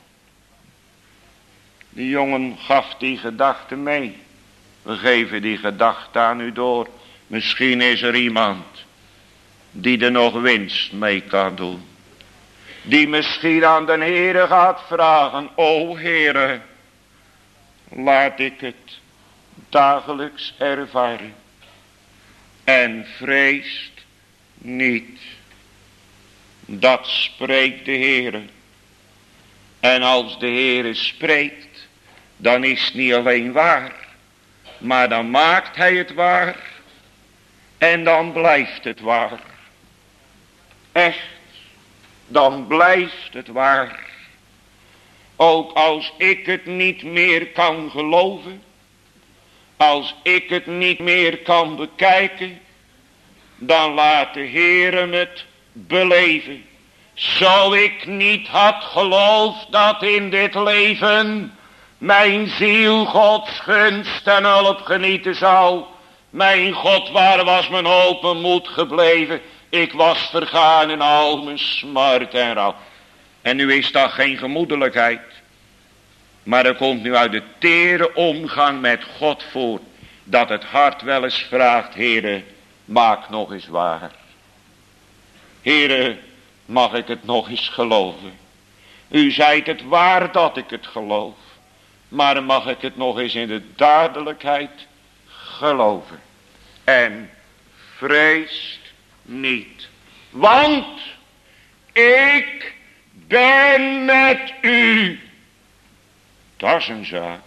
De jongen gaf die gedachte mee. We geven die gedachte aan u door. Misschien is er iemand die er nog winst mee kan doen. Die misschien aan de Heere gaat vragen. O Heere, laat ik het dagelijks ervaren. En vreest niet. Dat spreekt de Heere. En als de Heere spreekt, dan is het niet alleen waar. Maar dan maakt hij het waar. En dan blijft het waar. Echt, dan blijft het waar. Ook als ik het niet meer kan geloven. Als ik het niet meer kan bekijken. Dan laat de Heere het beleven. Zo ik niet had geloofd dat in dit leven mijn ziel Gods gunst en hulp genieten zou. Mijn God, waar was mijn hoop en moed gebleven? Ik was vergaan in al mijn smart en rouw. En nu is dat geen gemoedelijkheid. Maar er komt nu uit de tere omgang met God voort. Dat het hart wel eens vraagt, Heere, maak nog eens waar. Heere, mag ik het nog eens geloven? U zijt het waar dat ik het geloof. Maar mag ik het nog eens in de dadelijkheid geloven? En vreest niet. Want ik ben met u. Dat is een zaak.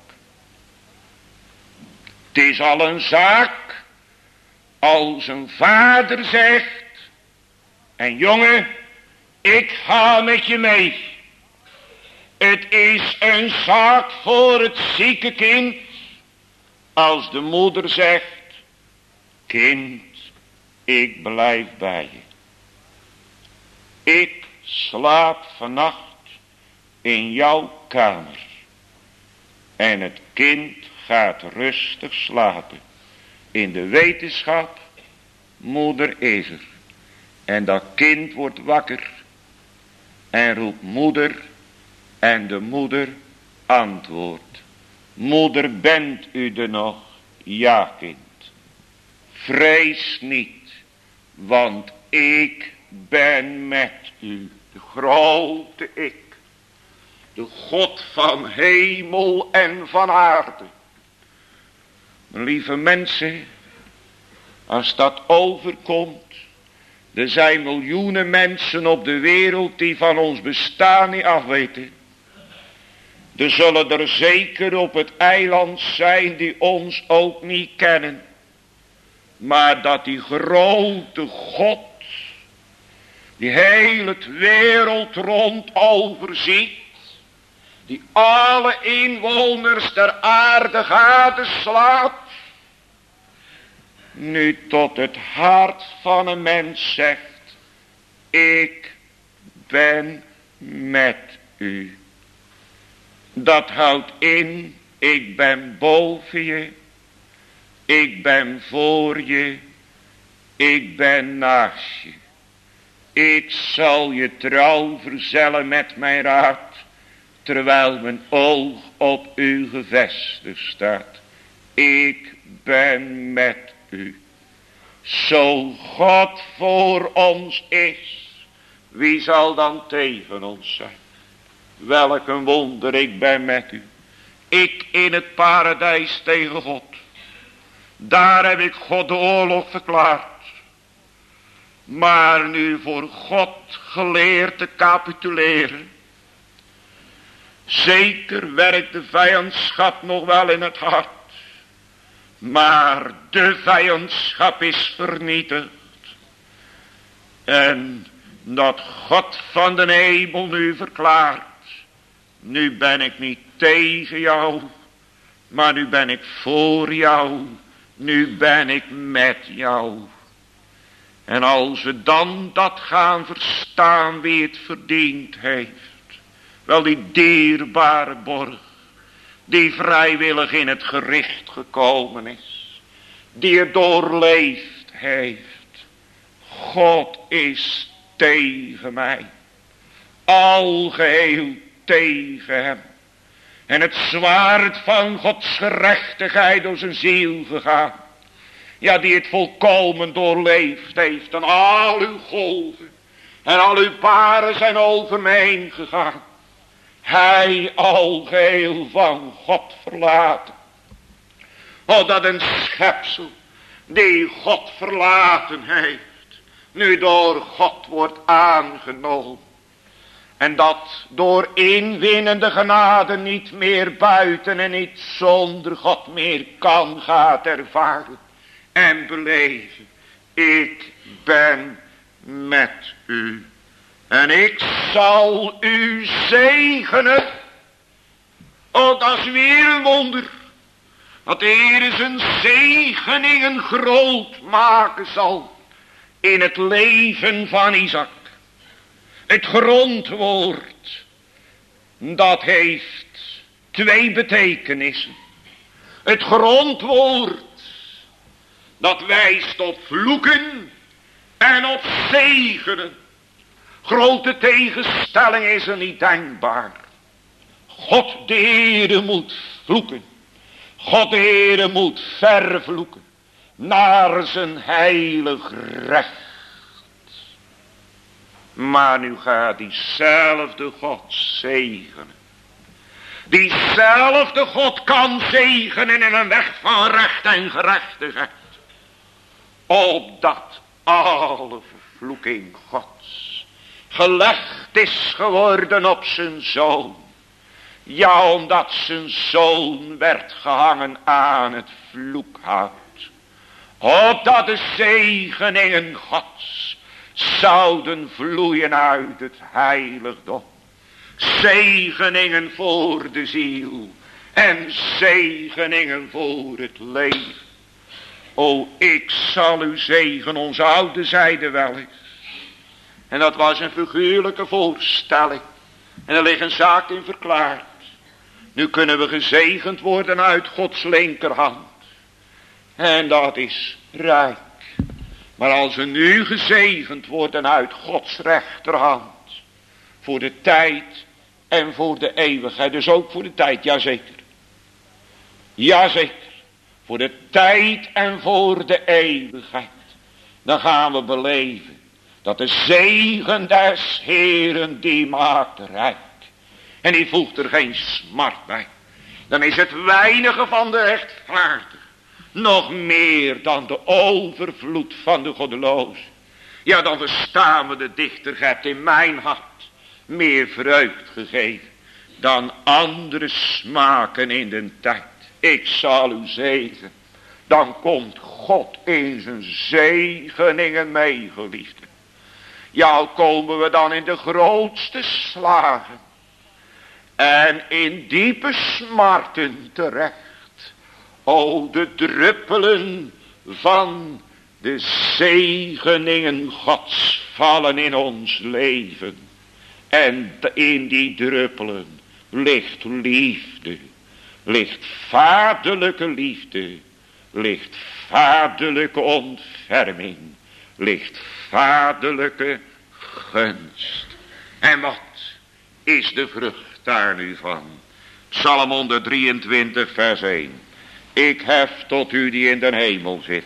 Het is al een zaak als een vader zegt. En jongen, ik ga met je mee. Het is een zaak voor het zieke kind. Als de moeder zegt. Kind, ik blijf bij je. Ik slaap vannacht in jouw kamer. En het kind gaat rustig slapen. In de wetenschap, moeder is er. En dat kind wordt wakker. En roept moeder. En de moeder antwoordt. Moeder, bent u er nog? Ja, kind. Vrees niet. Want ik ben met u. De grote ik. De God van hemel en van aarde. Lieve mensen. Als dat overkomt. Er zijn miljoenen mensen op de wereld die van ons bestaan niet afweten. Er zullen er zeker op het eiland zijn die ons ook niet kennen. Maar dat die grote God, die heel het wereld rond overziet, die alle inwoners der aarde gadeslaat, nu tot het hart van een mens zegt, ik ben met u. Dat houdt in, ik ben boven je, ik ben voor je, ik ben naast je. Ik zal je trouw verzellen met mijn raad, terwijl mijn oog op u gevestigd staat. Ik ben met u. Zo God voor ons is, wie zal dan tegen ons zijn? Welk een wonder, ik ben met u. Ik in het paradijs tegen God. Daar heb ik God de oorlog verklaard. Maar nu voor God geleerd te capituleren. Zeker werkt de vijandschap nog wel in het hart. Maar de vijandschap is vernietigd. En dat God van de hemel nu verklaart. Nu ben ik niet tegen jou. Maar nu ben ik voor jou. Nu ben ik met jou. En als we dan dat gaan verstaan wie het verdiend heeft. Wel die dierbare borg. Die vrijwillig in het gericht gekomen is. Die het doorleefd heeft. God is tegen mij. algeheel tegen hem. En het zwaard van Gods gerechtigheid door zijn ziel gegaan. Ja, die het volkomen doorleefd heeft. En al uw golven en al uw baren zijn over me heen gegaan. Hij algeheel van God verlaten. Oh, dat een schepsel die God verlaten heeft, nu door God wordt aangenomen. En dat door inwinnende genade niet meer buiten en niet zonder God meer kan gaat ervaren en beleven. Ik ben met u en ik zal u zegenen. Oh, dat is weer een wonder. Dat de Heer zijn zegeningen groot maken zal in het leven van Isaac. Het grondwoord, dat heeft twee betekenissen. Het grondwoord, dat wijst op vloeken en op zegenen. Grote tegenstelling is er niet denkbaar. God de Heere moet vloeken. God de Heere moet vervloeken naar zijn heilig recht. Maar nu gaat diezelfde God zegenen. Diezelfde God kan zegenen in een weg van recht en gerechtigheid. Opdat alle vervloeking Gods gelegd is geworden op zijn zoon. Ja, omdat zijn zoon werd gehangen aan het vloekhout. Opdat de zegeningen Gods zouden vloeien uit het heiligdom. Zegeningen voor de ziel en zegeningen voor het leven. O, ik zal u zegen, onze oude zeiden wel eens. En dat was een figuurlijke voorstelling. En er ligt een zaak in verklaard. Nu kunnen we gezegend worden uit Gods linkerhand. En dat is rijk. Maar als we nu gezegend worden uit Gods rechterhand. Voor de tijd en voor de eeuwigheid. Dus ook voor de tijd, jazeker. Jazeker. Voor de tijd en voor de eeuwigheid. Dan gaan we beleven. Dat de zegen des Heeren die maakt rijk. En die voegt er geen smart bij. Dan is het weinige van de rechtvaardige nog meer dan de overvloed van de goddeloze. Ja, dan verstaan we de dichter, gij hebt in mijn hart meer vreugd gegeven dan andere smaken in den tijd. Ik zal u zegen. Dan komt God in zijn zegeningen mee, geliefde. Ja, komen we dan in de grootste slagen en in diepe smarten terecht. O, de druppelen van de zegeningen Gods vallen in ons leven. En in die druppelen ligt liefde, ligt vaderlijke liefde, ligt vaderlijke ontferming, ligt vaderlijke gunst. En wat is de vrucht daar nu van? Psalm 123 vers 1. Ik hef tot u die in den hemel zit.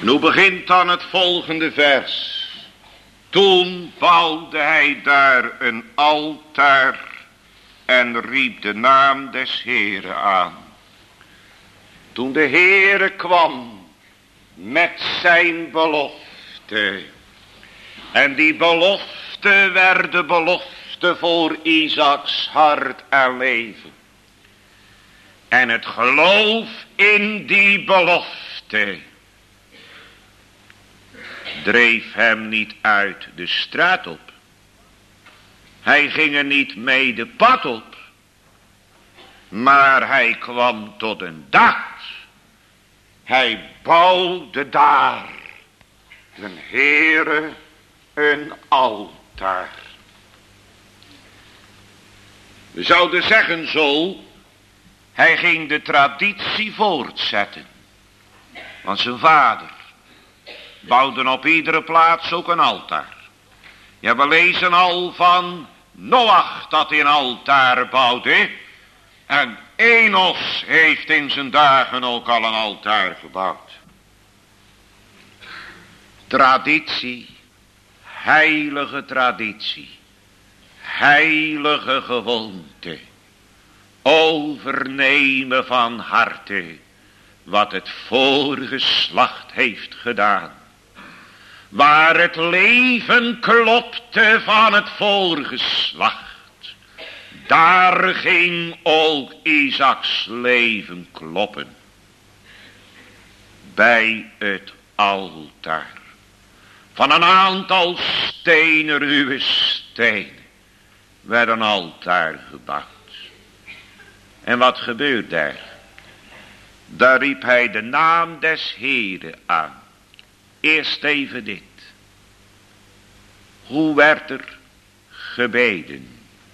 Nu begint dan het volgende vers. Toen bouwde hij daar een altaar en riep de naam des Heeren aan. Toen de Heere kwam met zijn belofte. En die belofte werd de belofte voor Isaaks hart en leven. En het geloof in die belofte dreef hem niet uit de straat op. Hij ging er niet mee de pad op. Maar hij kwam tot een daad. Hij bouwde daar de Heere een altaar. We zouden zeggen zo. Hij ging de traditie voortzetten. Want zijn vader bouwde op iedere plaats ook een altaar. Ja, we lezen al van Noach dat hij een altaar bouwde. En Enos heeft in zijn dagen ook al een altaar gebouwd. Traditie, heilige traditie, heilige gewoonte. Overnemen van harte wat het voorgeslacht heeft gedaan. Waar het leven klopte van het voorgeslacht. Daar ging ook Isaaks leven kloppen. Bij het altaar. Van een aantal stenen, ruwe stenen, werd een altaar gebouwd. En wat gebeurt daar? Daar riep hij de naam des Heeren aan. Eerst even dit. Hoe werd er gebeden?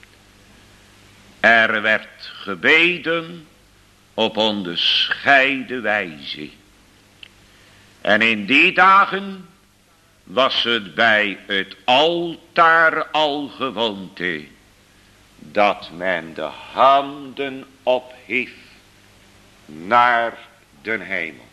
Er werd gebeden op onderscheiden wijze. En in die dagen was het bij het altaar al gewoonte dat men de handen ophief naar den hemel.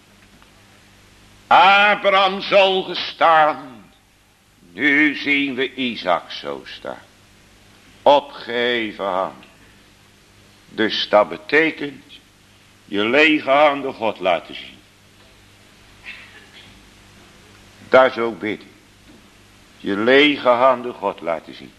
Abraham zal gestaan, nu zien we Isaak zo staan. Opgeheven hand. Dus dat betekent je lege handen God laten zien. Dat is ook bidden. Je lege handen God laten zien.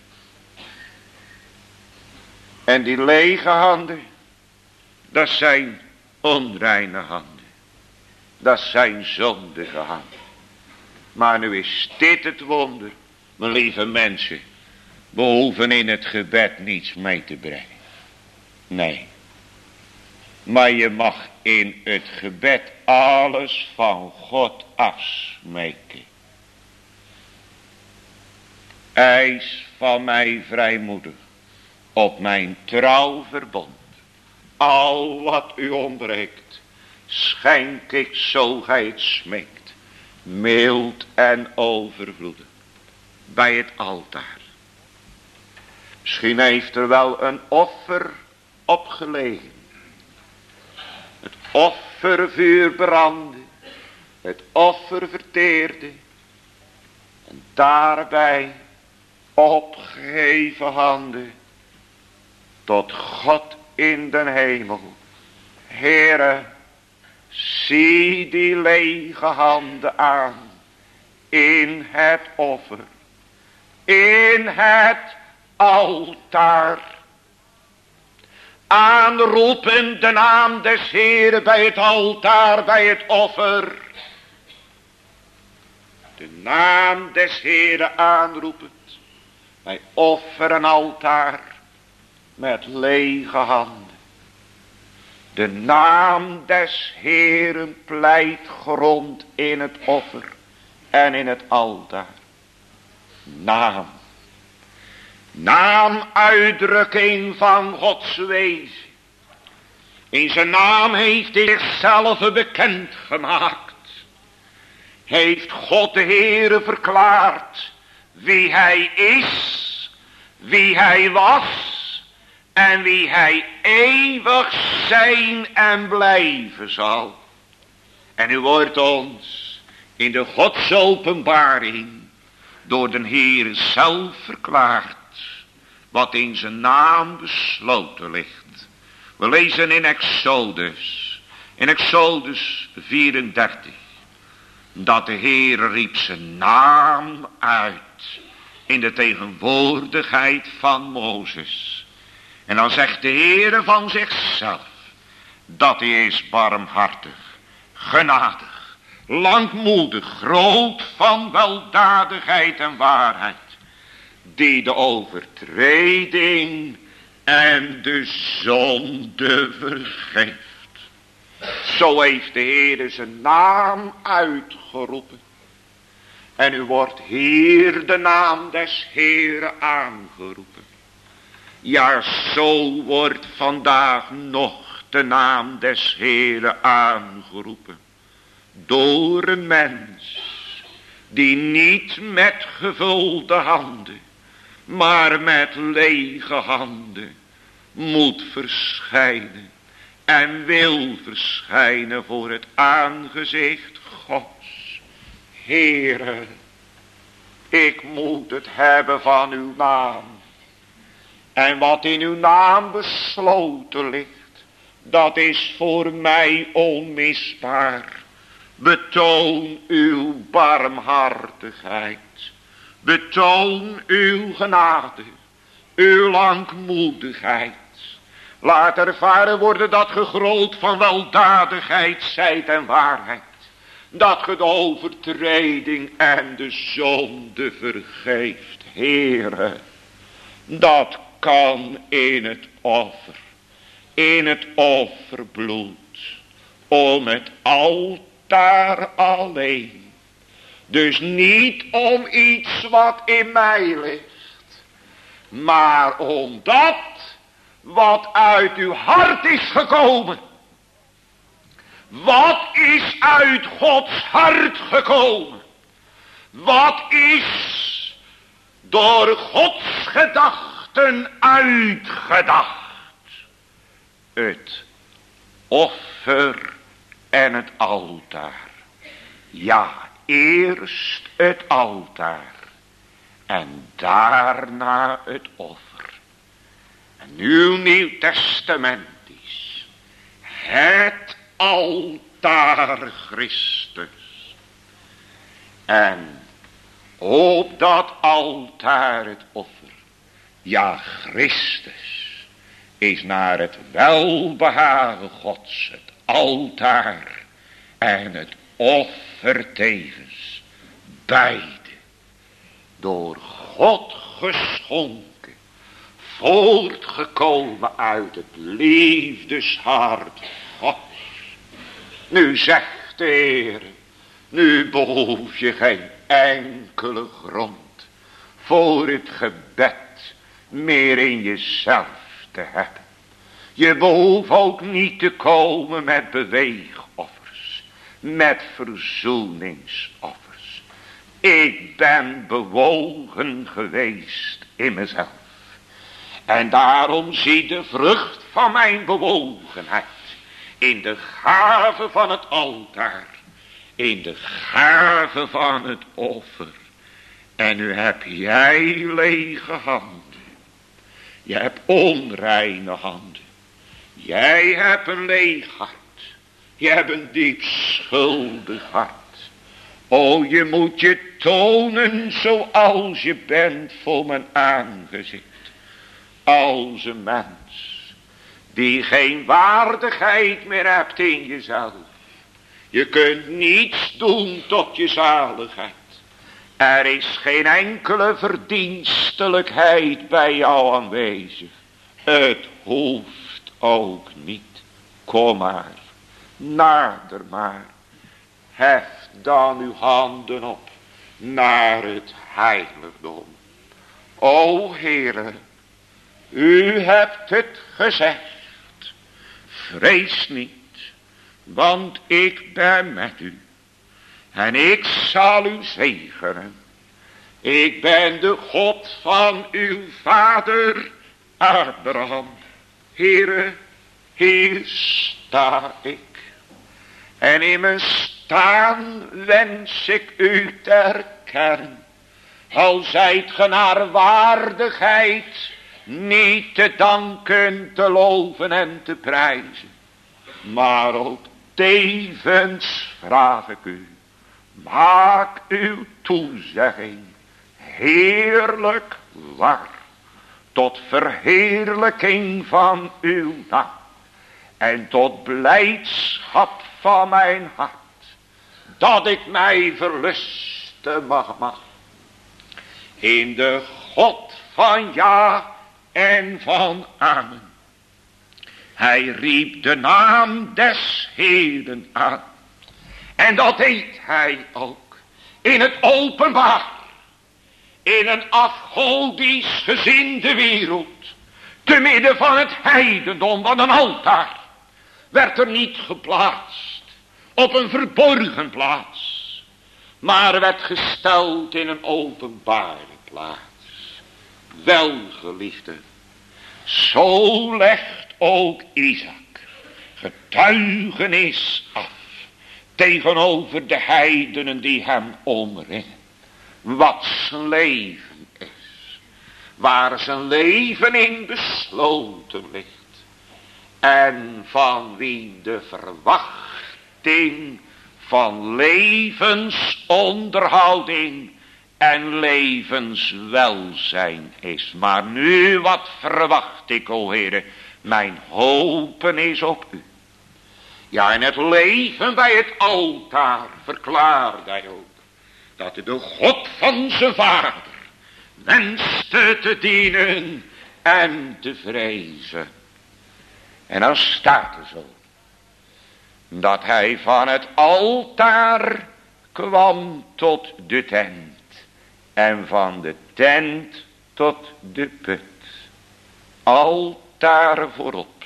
En die lege handen, dat zijn onreine handen. Dat zijn zondige handen. Maar nu is dit het wonder, mijn lieve mensen. We hoeven in het gebed niets mee te brengen. Nee. Maar je mag in het gebed alles van God afsmeken. Eis van mij vrijmoedig op mijn trouw verbond. Al wat u ontbreekt, schenk ik zo gij het smeekt. Mild en overvloedig. Bij het altaar. Misschien heeft er wel een offer opgelegen. Het offervuur brandde. Het offer verteerde. En daarbij opgeheven handen. Tot God in den hemel. Heere, zie die lege handen aan. In het offer. In het altaar. Aanroepen de naam des Heeren bij het altaar, bij het offer. De naam des Heeren aanroepend. Bij offer en altaar. Met lege handen. De naam des Heeren pleit grond in het offer. En in het altaar. Naam. Naam, uitdrukking van Gods wezen. In zijn naam heeft hij zichzelf bekend gemaakt. Heeft God de Heere verklaard wie hij is, wie hij was en wie hij eeuwig zijn en blijven zal. En u wordt ons in de Godsopenbaring door de Heere zelf verklaard wat in zijn naam besloten ligt. We lezen in Exodus 34, dat de Heere riep zijn naam uit in de tegenwoordigheid van Mozes. En dan zegt de Heere van zichzelf dat hij is barmhartig, genadig, langmoedig, groot van weldadigheid en waarheid, die de overtreding en de zonde vergeeft. Zo heeft de Heere zijn naam uitgeroepen. En u wordt hier de naam des Heere aangeroepen. Ja, zo wordt vandaag nog de naam des Heere aangeroepen. Door een mens die niet met gevulde handen, maar met lege handen moet verschijnen. En wil verschijnen voor het aangezicht Gods. Heere, ik moet het hebben van uw naam. En wat in uw naam besloten ligt, dat is voor mij onmisbaar. Betoon uw barmhartigheid. Betoon uw genade. Uw langmoedigheid. Laat ervaren worden dat ge groot van weldadigheid zijt en waarheid. Dat ge de overtreding en de zonde vergeeft. Heere, dat kan in het offer. In het offerbloed. Om het altaar alleen. Dus niet om iets wat in mij ligt. Maar om dat wat uit uw hart is gekomen. Wat is uit Gods hart gekomen? Wat is door Gods gedachten uitgedacht? Het offer en het altaar. Ja, eerst het altaar. En daarna het offer. En uw Nieuw Testament is het altaar Christus. En op dat altaar het offer. Ja, Christus is naar het welbehagen Gods het altaar en het offer tevens. Beide door God geschonken. Voortgekomen uit het liefdeshart Gods. Nu zegt de Heer, nu behoef je geen enkele grond voor het gebed meer in jezelf te hebben. Je behoeft ook niet te komen met beweegoffers, met verzoeningsoffers. Ik ben bewogen geweest in mezelf. En daarom zie de vrucht van mijn bewogenheid in de gave van het altaar, in de gave van het offer. En nu heb jij lege handen. Je hebt onreine handen. Jij hebt een leeg hart. Je hebt een diep schuldig hart. O, je moet je tonen zoals je bent voor mijn aangezicht. Als een mens die geen waardigheid meer hebt in jezelf. Je kunt niets doen tot je zaligheid. Er is geen enkele verdienstelijkheid bij jou aanwezig. Het hoeft ook niet. Kom maar, nader maar. Heft dan uw handen op naar het heiligdom. O Heere, u hebt het gezegd. Vrees niet, want ik ben met u. En ik zal u zegenen. Ik ben de God van uw vader Abraham. Heere, hier sta ik. En in mijn staan wens ik u te erkennen. Al zijt ge naar waardigheid niet te danken, te loven en te prijzen. Maar ook tevens vraag ik u, maak uw toezegging heerlijk waar, tot verheerlijking van uw naam en tot blijdschap van mijn hart, dat ik mij verlusten mag in de God van ja en van amen. Hij riep de naam des Heeren aan. En dat deed hij ook in het openbaar. In een afgodisch gezinde wereld. Te midden van het heidendom, van een altaar. Werd er niet geplaatst op een verborgen plaats. Maar werd gesteld in een openbare plaats. Welgeliefde, zo legt ook Isaac getuigenis af tegenover de heidenen die hem omringen. Wat zijn leven is. Waar zijn leven in besloten ligt. En van wie de verwachting van levensonderhouding en levenswelzijn is. Maar nu wat verwacht ik, o Heere, mijn hopen is op u. Ja, en het leven bij het altaar verklaart hij ook. Dat hij de God van zijn vader wenste te dienen en te vrezen. En dan staat er zo. Dat hij van het altaar kwam tot de tent. En van de tent tot de put. Altaar voorop.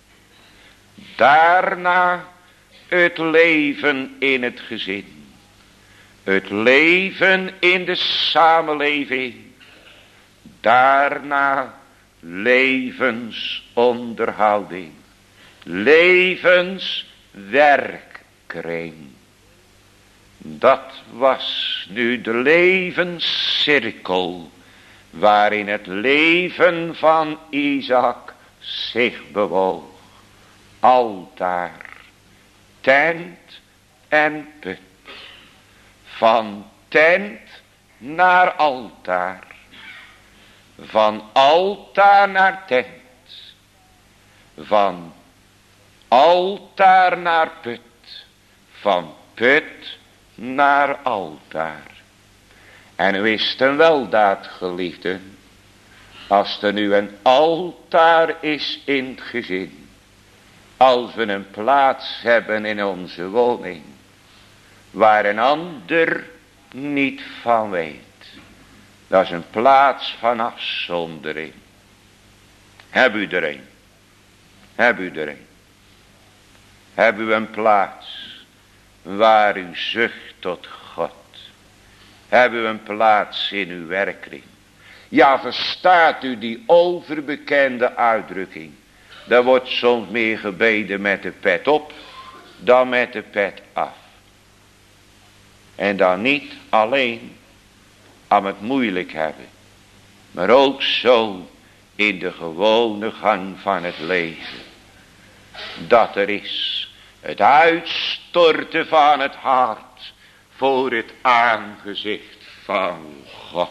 Daarna het leven in het gezin. Het leven in de samenleving. Daarna levensonderhouding. Levenswerkkring. Dat was nu de levenscirkel waarin het leven van Isaac zich bewoog. Altaar, tent en put. Van tent naar altaar. Van altaar naar tent. Van altaar naar put. Van put naar altaar. En u is ten weldaad, geliefden, als er nu een altaar is in het gezin. Als we een plaats hebben in onze woning, waar een ander niet van weet. Dat is een plaats van afzondering. Heb u er een? Heb u er een? Heb u een plaats waar u zucht tot God? Heb u een plaats in uw werkkring? Ja, verstaat u die overbekende uitdrukking? Daar wordt soms meer gebeden met de pet op dan met de pet af. En dan niet alleen aan het moeilijk hebben, maar ook zo in de gewone gang van het leven. Dat er is het uitstorten van het hart voor het aangezicht van God.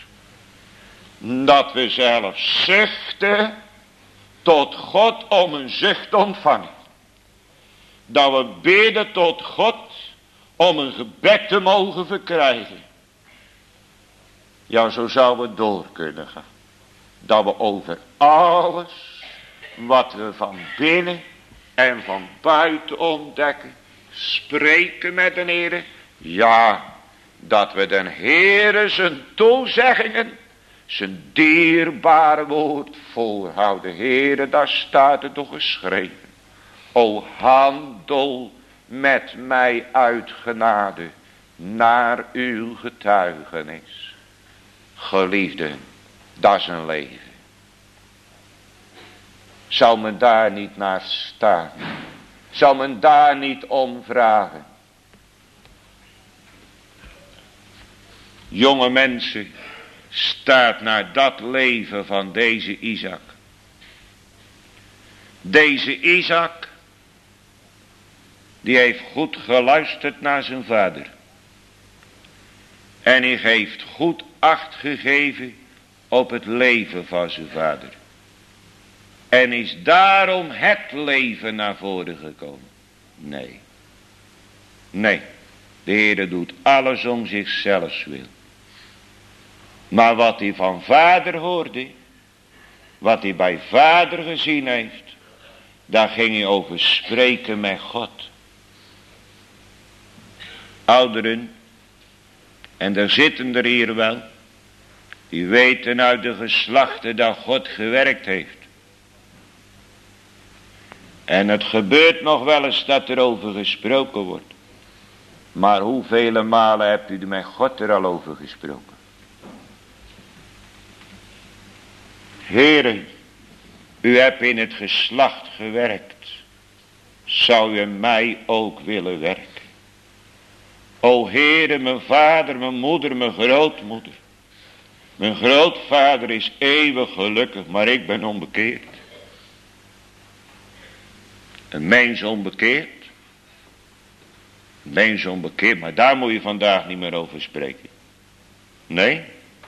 Dat we zelf zuchten tot God om een zucht te ontvangen. Dat we bidden tot God om een gebed te mogen verkrijgen. Ja, zo zouden we door kunnen gaan. Dat we over alles wat we van binnen en van buiten ontdekken, spreken met de Heere. Ja, dat we de Heere zijn toezeggingen, zijn dierbare woord voorhouden. Heere, daar staat het toch geschreven. O, handel met mij uit genade naar uw getuigenis. Geliefden, dat is een leven. Zou men daar niet naar staan? Zou men daar niet om vragen? Jonge mensen, staat naar dat leven van deze Isaac. Deze Isaac, die heeft goed geluisterd naar zijn vader. En hij heeft goed acht gegeven op het leven van zijn vader. En is daarom het leven naar voren gekomen? Nee. Nee. De Heer doet alles om zichzelf wil. Maar wat hij van vader hoorde, wat hij bij vader gezien heeft, daar ging hij over spreken met God. Ouderen, en daar zitten er hier wel, die weten uit de geslachten dat God gewerkt heeft. En het gebeurt nog wel eens dat er over gesproken wordt. Maar hoeveel malen hebt u met God er al over gesproken? Heere, u hebt in het geslacht gewerkt. Zou u in mij ook willen werken? O Heere, mijn vader, mijn moeder, mijn grootmoeder. Mijn grootvader is eeuwig gelukkig, maar ik ben onbekeerd. Een mens onbekeerd. Een mens onbekeerd, maar daar moet je vandaag niet meer over spreken. Nee.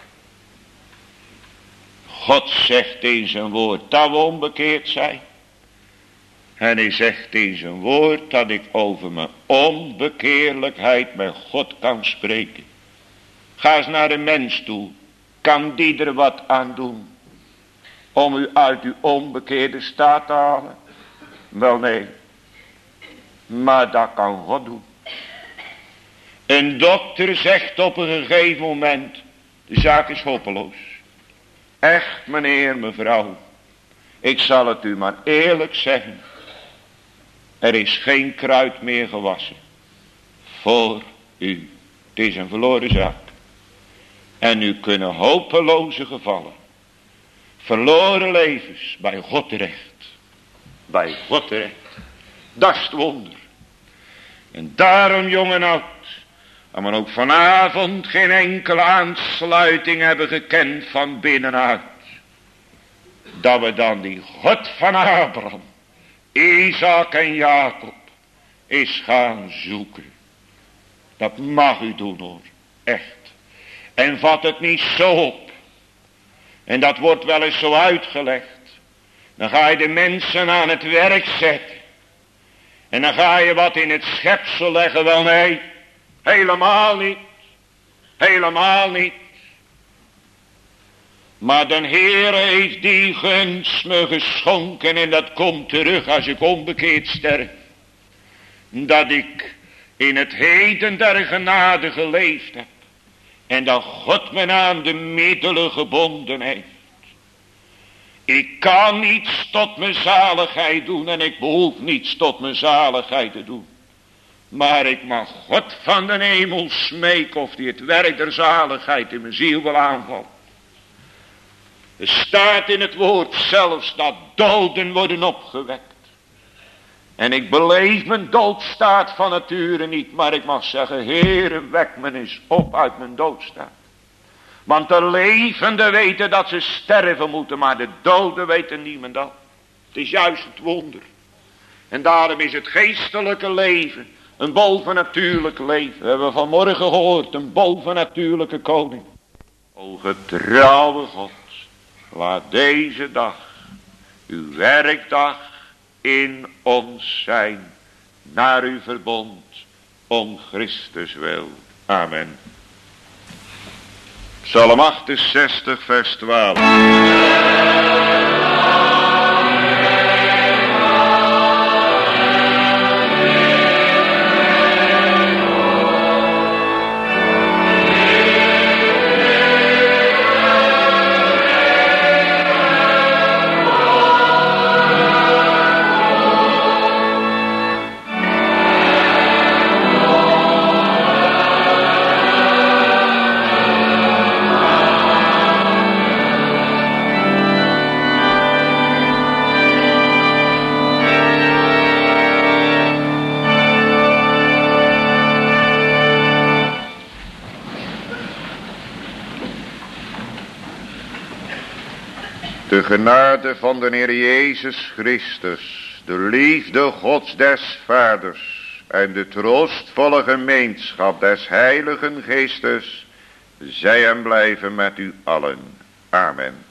God zegt in zijn woord dat we onbekeerd zijn. En hij zegt in zijn woord dat ik over mijn onbekeerlijkheid met God kan spreken. Ga eens naar een mens toe. Kan die er wat aan doen? Om u uit uw onbekeerde staat te halen? Wel nee. Maar dat kan God doen. Een dokter zegt op een gegeven moment, de zaak is hopeloos. Echt meneer, mevrouw. Ik zal het u maar eerlijk zeggen. Er is geen kruid meer gewassen. Voor u. Het is een verloren zaak. En u kunnen hopeloze gevallen. Verloren levens bij God terecht. Bij God terecht. Dat is het wonder. En daarom jong en oud. En we ook vanavond geen enkele aansluiting hebben gekend van binnenuit. Dat we dan die God van Abraham, Isaac en Jacob is gaan zoeken. Dat mag u doen hoor. Echt. En vat het niet zo op. En dat wordt wel eens zo uitgelegd. Dan ga je de mensen aan het werk zetten. En dan ga je wat in het schepsel leggen. Wel nee. Helemaal niet. Helemaal niet. Maar de Heer heeft die gunst me geschonken. En dat komt terug als ik onbekeerd sterf. Dat ik in het heden der genade geleefd heb. En dat God me aan de middelen gebonden heeft. Ik kan niets tot mijn zaligheid doen. En ik behoef niets tot mijn zaligheid te doen. Maar ik mag God van de hemel smeken of die het werk der zaligheid in mijn ziel wil aanvallen. Er staat in het woord zelfs dat doden worden opgewekt. En ik beleef mijn doodstaat van nature niet. Maar ik mag zeggen, Heere, wek me eens op uit mijn doodstaat. Want de levenden weten dat ze sterven moeten. Maar de doden weten niemand dat. Het is juist het wonder. En daarom is het geestelijke leven een bovennatuurlijk leven. We hebben vanmorgen gehoord. Een bovennatuurlijke koning. O getrouwe God. Laat deze dag. Uw werkdag. In ons zijn. Naar uw verbond. Om Christus wil. Amen. Psalm 68 vers 12. De genade van de Heer Jezus Christus, de liefde Gods des Vaders en de troostvolle gemeenschap des Heiligen Geestes, zij en blijven met u allen. Amen.